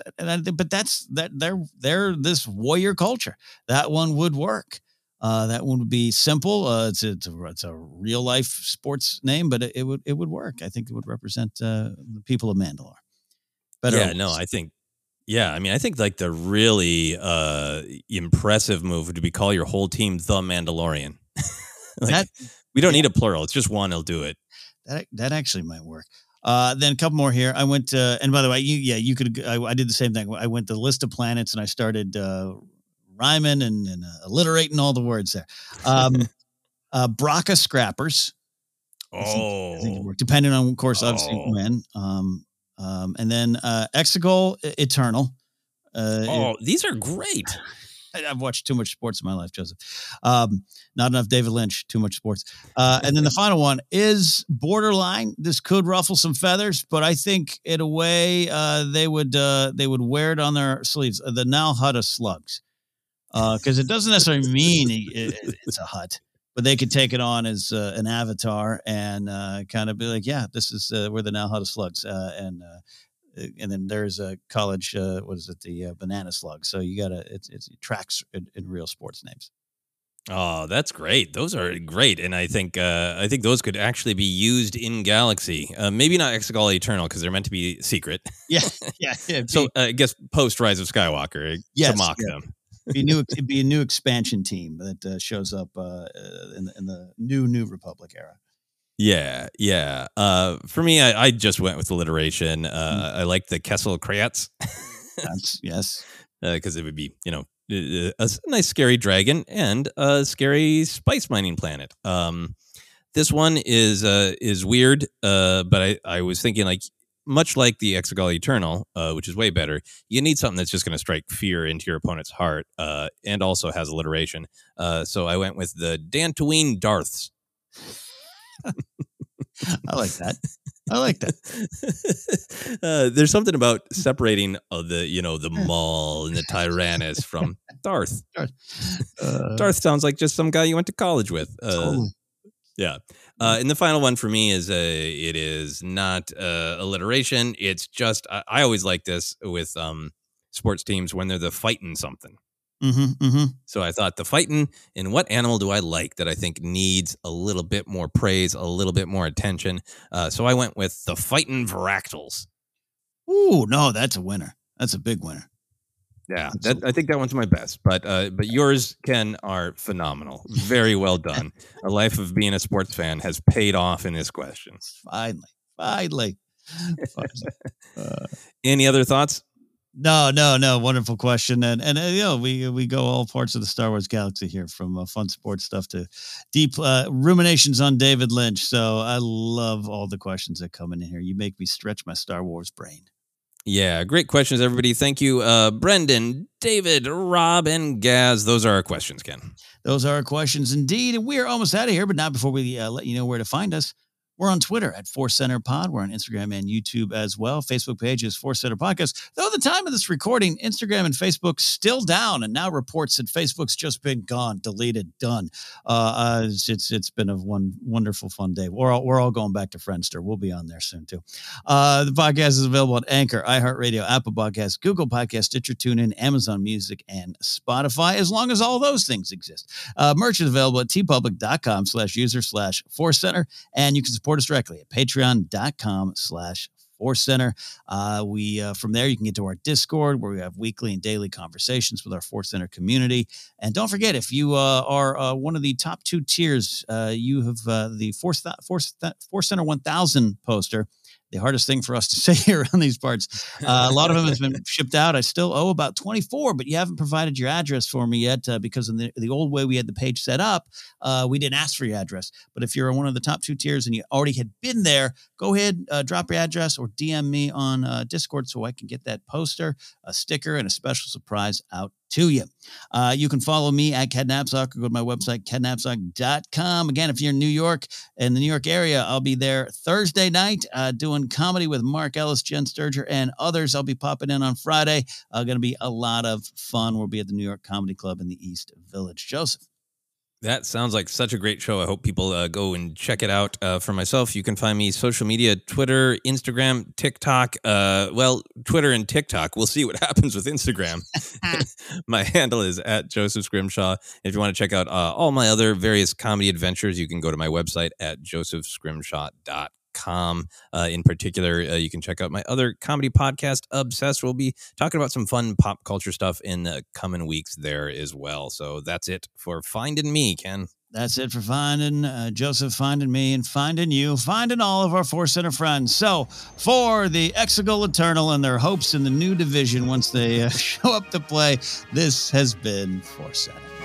Speaker 2: but they're this warrior culture. That one would work. That one would be simple. It's a real life sports name, but it would work. I think it would represent the people of Mandalore.
Speaker 3: I think like the really impressive move would be call your whole team the Mandalorian. We don't need a plural. It's just one. It'll do it.
Speaker 2: That actually might work. Then a couple more here. I went and by the way, you could. I did the same thing. I went to the list of planets and I started rhyming and alliterating all the words there. Braca Scrappers. I think it worked, depending on, of course, obviously when. And then Exegol Eternal.
Speaker 3: These are great.
Speaker 2: I've watched too much sports in my life, Joseph. Not enough David Lynch, too much sports. And then the final one is borderline. This could ruffle some feathers, but I think in a way they would wear it on their sleeves. The Nal Hutta Slugs. Because it doesn't necessarily mean it's a hut, but they could take it on as an avatar and kind of be like, yeah, this is we're the Nal Hutta Slugs. And then there's a college, the Banana Slug. So you got it tracks in real sports names.
Speaker 3: Oh, that's great. Those are great. And I think those could actually be used in Galaxy. Maybe not Exegol Eternal because they're meant to be secret.
Speaker 2: Yeah.
Speaker 3: So I guess post Rise of Skywalker to mock them.
Speaker 2: It'd be a new expansion team that shows up in the New Republic era.
Speaker 3: Yeah. For me, I just went with alliteration. I like the Kessel Krayats.
Speaker 2: Yes.
Speaker 3: Because it would be, a nice scary dragon and a scary spice mining planet. This one is weird, but I was thinking like, much like the Exegol Eternal, which is way better, you need something that's just going to strike fear into your opponent's heart and also has alliteration. So I went with the Dantooine Darths.
Speaker 2: I like that.
Speaker 3: There's something about separating the Maul and the Tyrannus from Darth. Darth sounds like just some guy you went to college with.
Speaker 2: Totally.
Speaker 3: Yeah. And the final one for me is it is not alliteration. It's just I always like this with sports teams when they're the fighting something.
Speaker 2: Mm-hmm.
Speaker 3: So I thought the fighting, and what animal do I like that I think needs a little bit more praise, a little bit more attention? So I went with the fighting Varactals.
Speaker 2: Ooh, no, that's a winner. That's a big winner.
Speaker 3: Yeah, I think that one's my best. But yours, Ken, are phenomenal. Very well done. A life of being a sports fan has paid off in this question.
Speaker 2: Finally.
Speaker 3: Any other thoughts?
Speaker 2: No. Wonderful question. And we go all parts of the Star Wars galaxy here, from fun sports stuff to deep ruminations on David Lynch. So I love all the questions that come in here. You make me stretch my Star Wars brain.
Speaker 3: Yeah, great questions, everybody. Thank you, Brendan, David, Rob, and Gaz. Those are our questions, Ken.
Speaker 2: Those are our questions indeed. And we are almost out of here, but not before we let you know where to find us. We're on Twitter at Force Center Pod. We're on Instagram and YouTube as well. Facebook page is Force Center Podcast. Though at the time of this recording, Instagram and Facebook still down, and now reports that Facebook's just been gone, deleted, done. It's been a wonderful, fun day. We're all going back to Friendster. We'll be on there soon too. The podcast is available on Anchor, iHeartRadio, Apple Podcasts, Google Podcasts, Stitcher, TuneIn, Amazon Music, and Spotify, as long as all those things exist. Merch is available at tpublic.com/user/Force Center, and you can support us directly at patreon.com/Force Center. From there, you can get to our Discord, where we have weekly and daily conversations with our Force Center community. And don't forget, if you are one of the top 2 tiers, you have the Force Center 1000 poster the hardest thing for us to say here on these parts. A lot of them has been shipped out. I still owe about 24, but you haven't provided your address for me yet because in the old way we had the page set up, we didn't ask for your address. But if you're on one of the top 2 tiers and you already had been there, go ahead, drop your address or DM me on Discord so I can get that poster, a sticker, and a special surprise out to you. You can follow me at Cadnapsock or go to my website, cadnapsock.com. Again, if you're in New York, in the New York area, I'll be there Thursday night doing comedy with Mark Ellis, Jen Sturger, and others. I'll be popping in on Friday. Going to be a lot of fun. We'll be at the New York Comedy Club in the East Village. Joseph.
Speaker 3: That sounds like such a great show. I hope people go and check it out. For myself, you can find me social media, Twitter, Instagram, TikTok. Twitter and TikTok. We'll see what happens with Instagram. My handle is at Joseph Scrimshaw. If you want to check out all my other various comedy adventures, you can go to my website at josephscrimshaw.com. In particular, you can check out my other comedy podcast, Obsessed. We'll be talking about some fun pop culture stuff in the coming weeks there as well. So that's it for finding me, Ken.
Speaker 2: That's it for finding Joseph, finding me, and finding you, finding all of our Force Center friends. So for the Exegol Eternal and their hopes in the new division once they show up to play, this has been Force Center.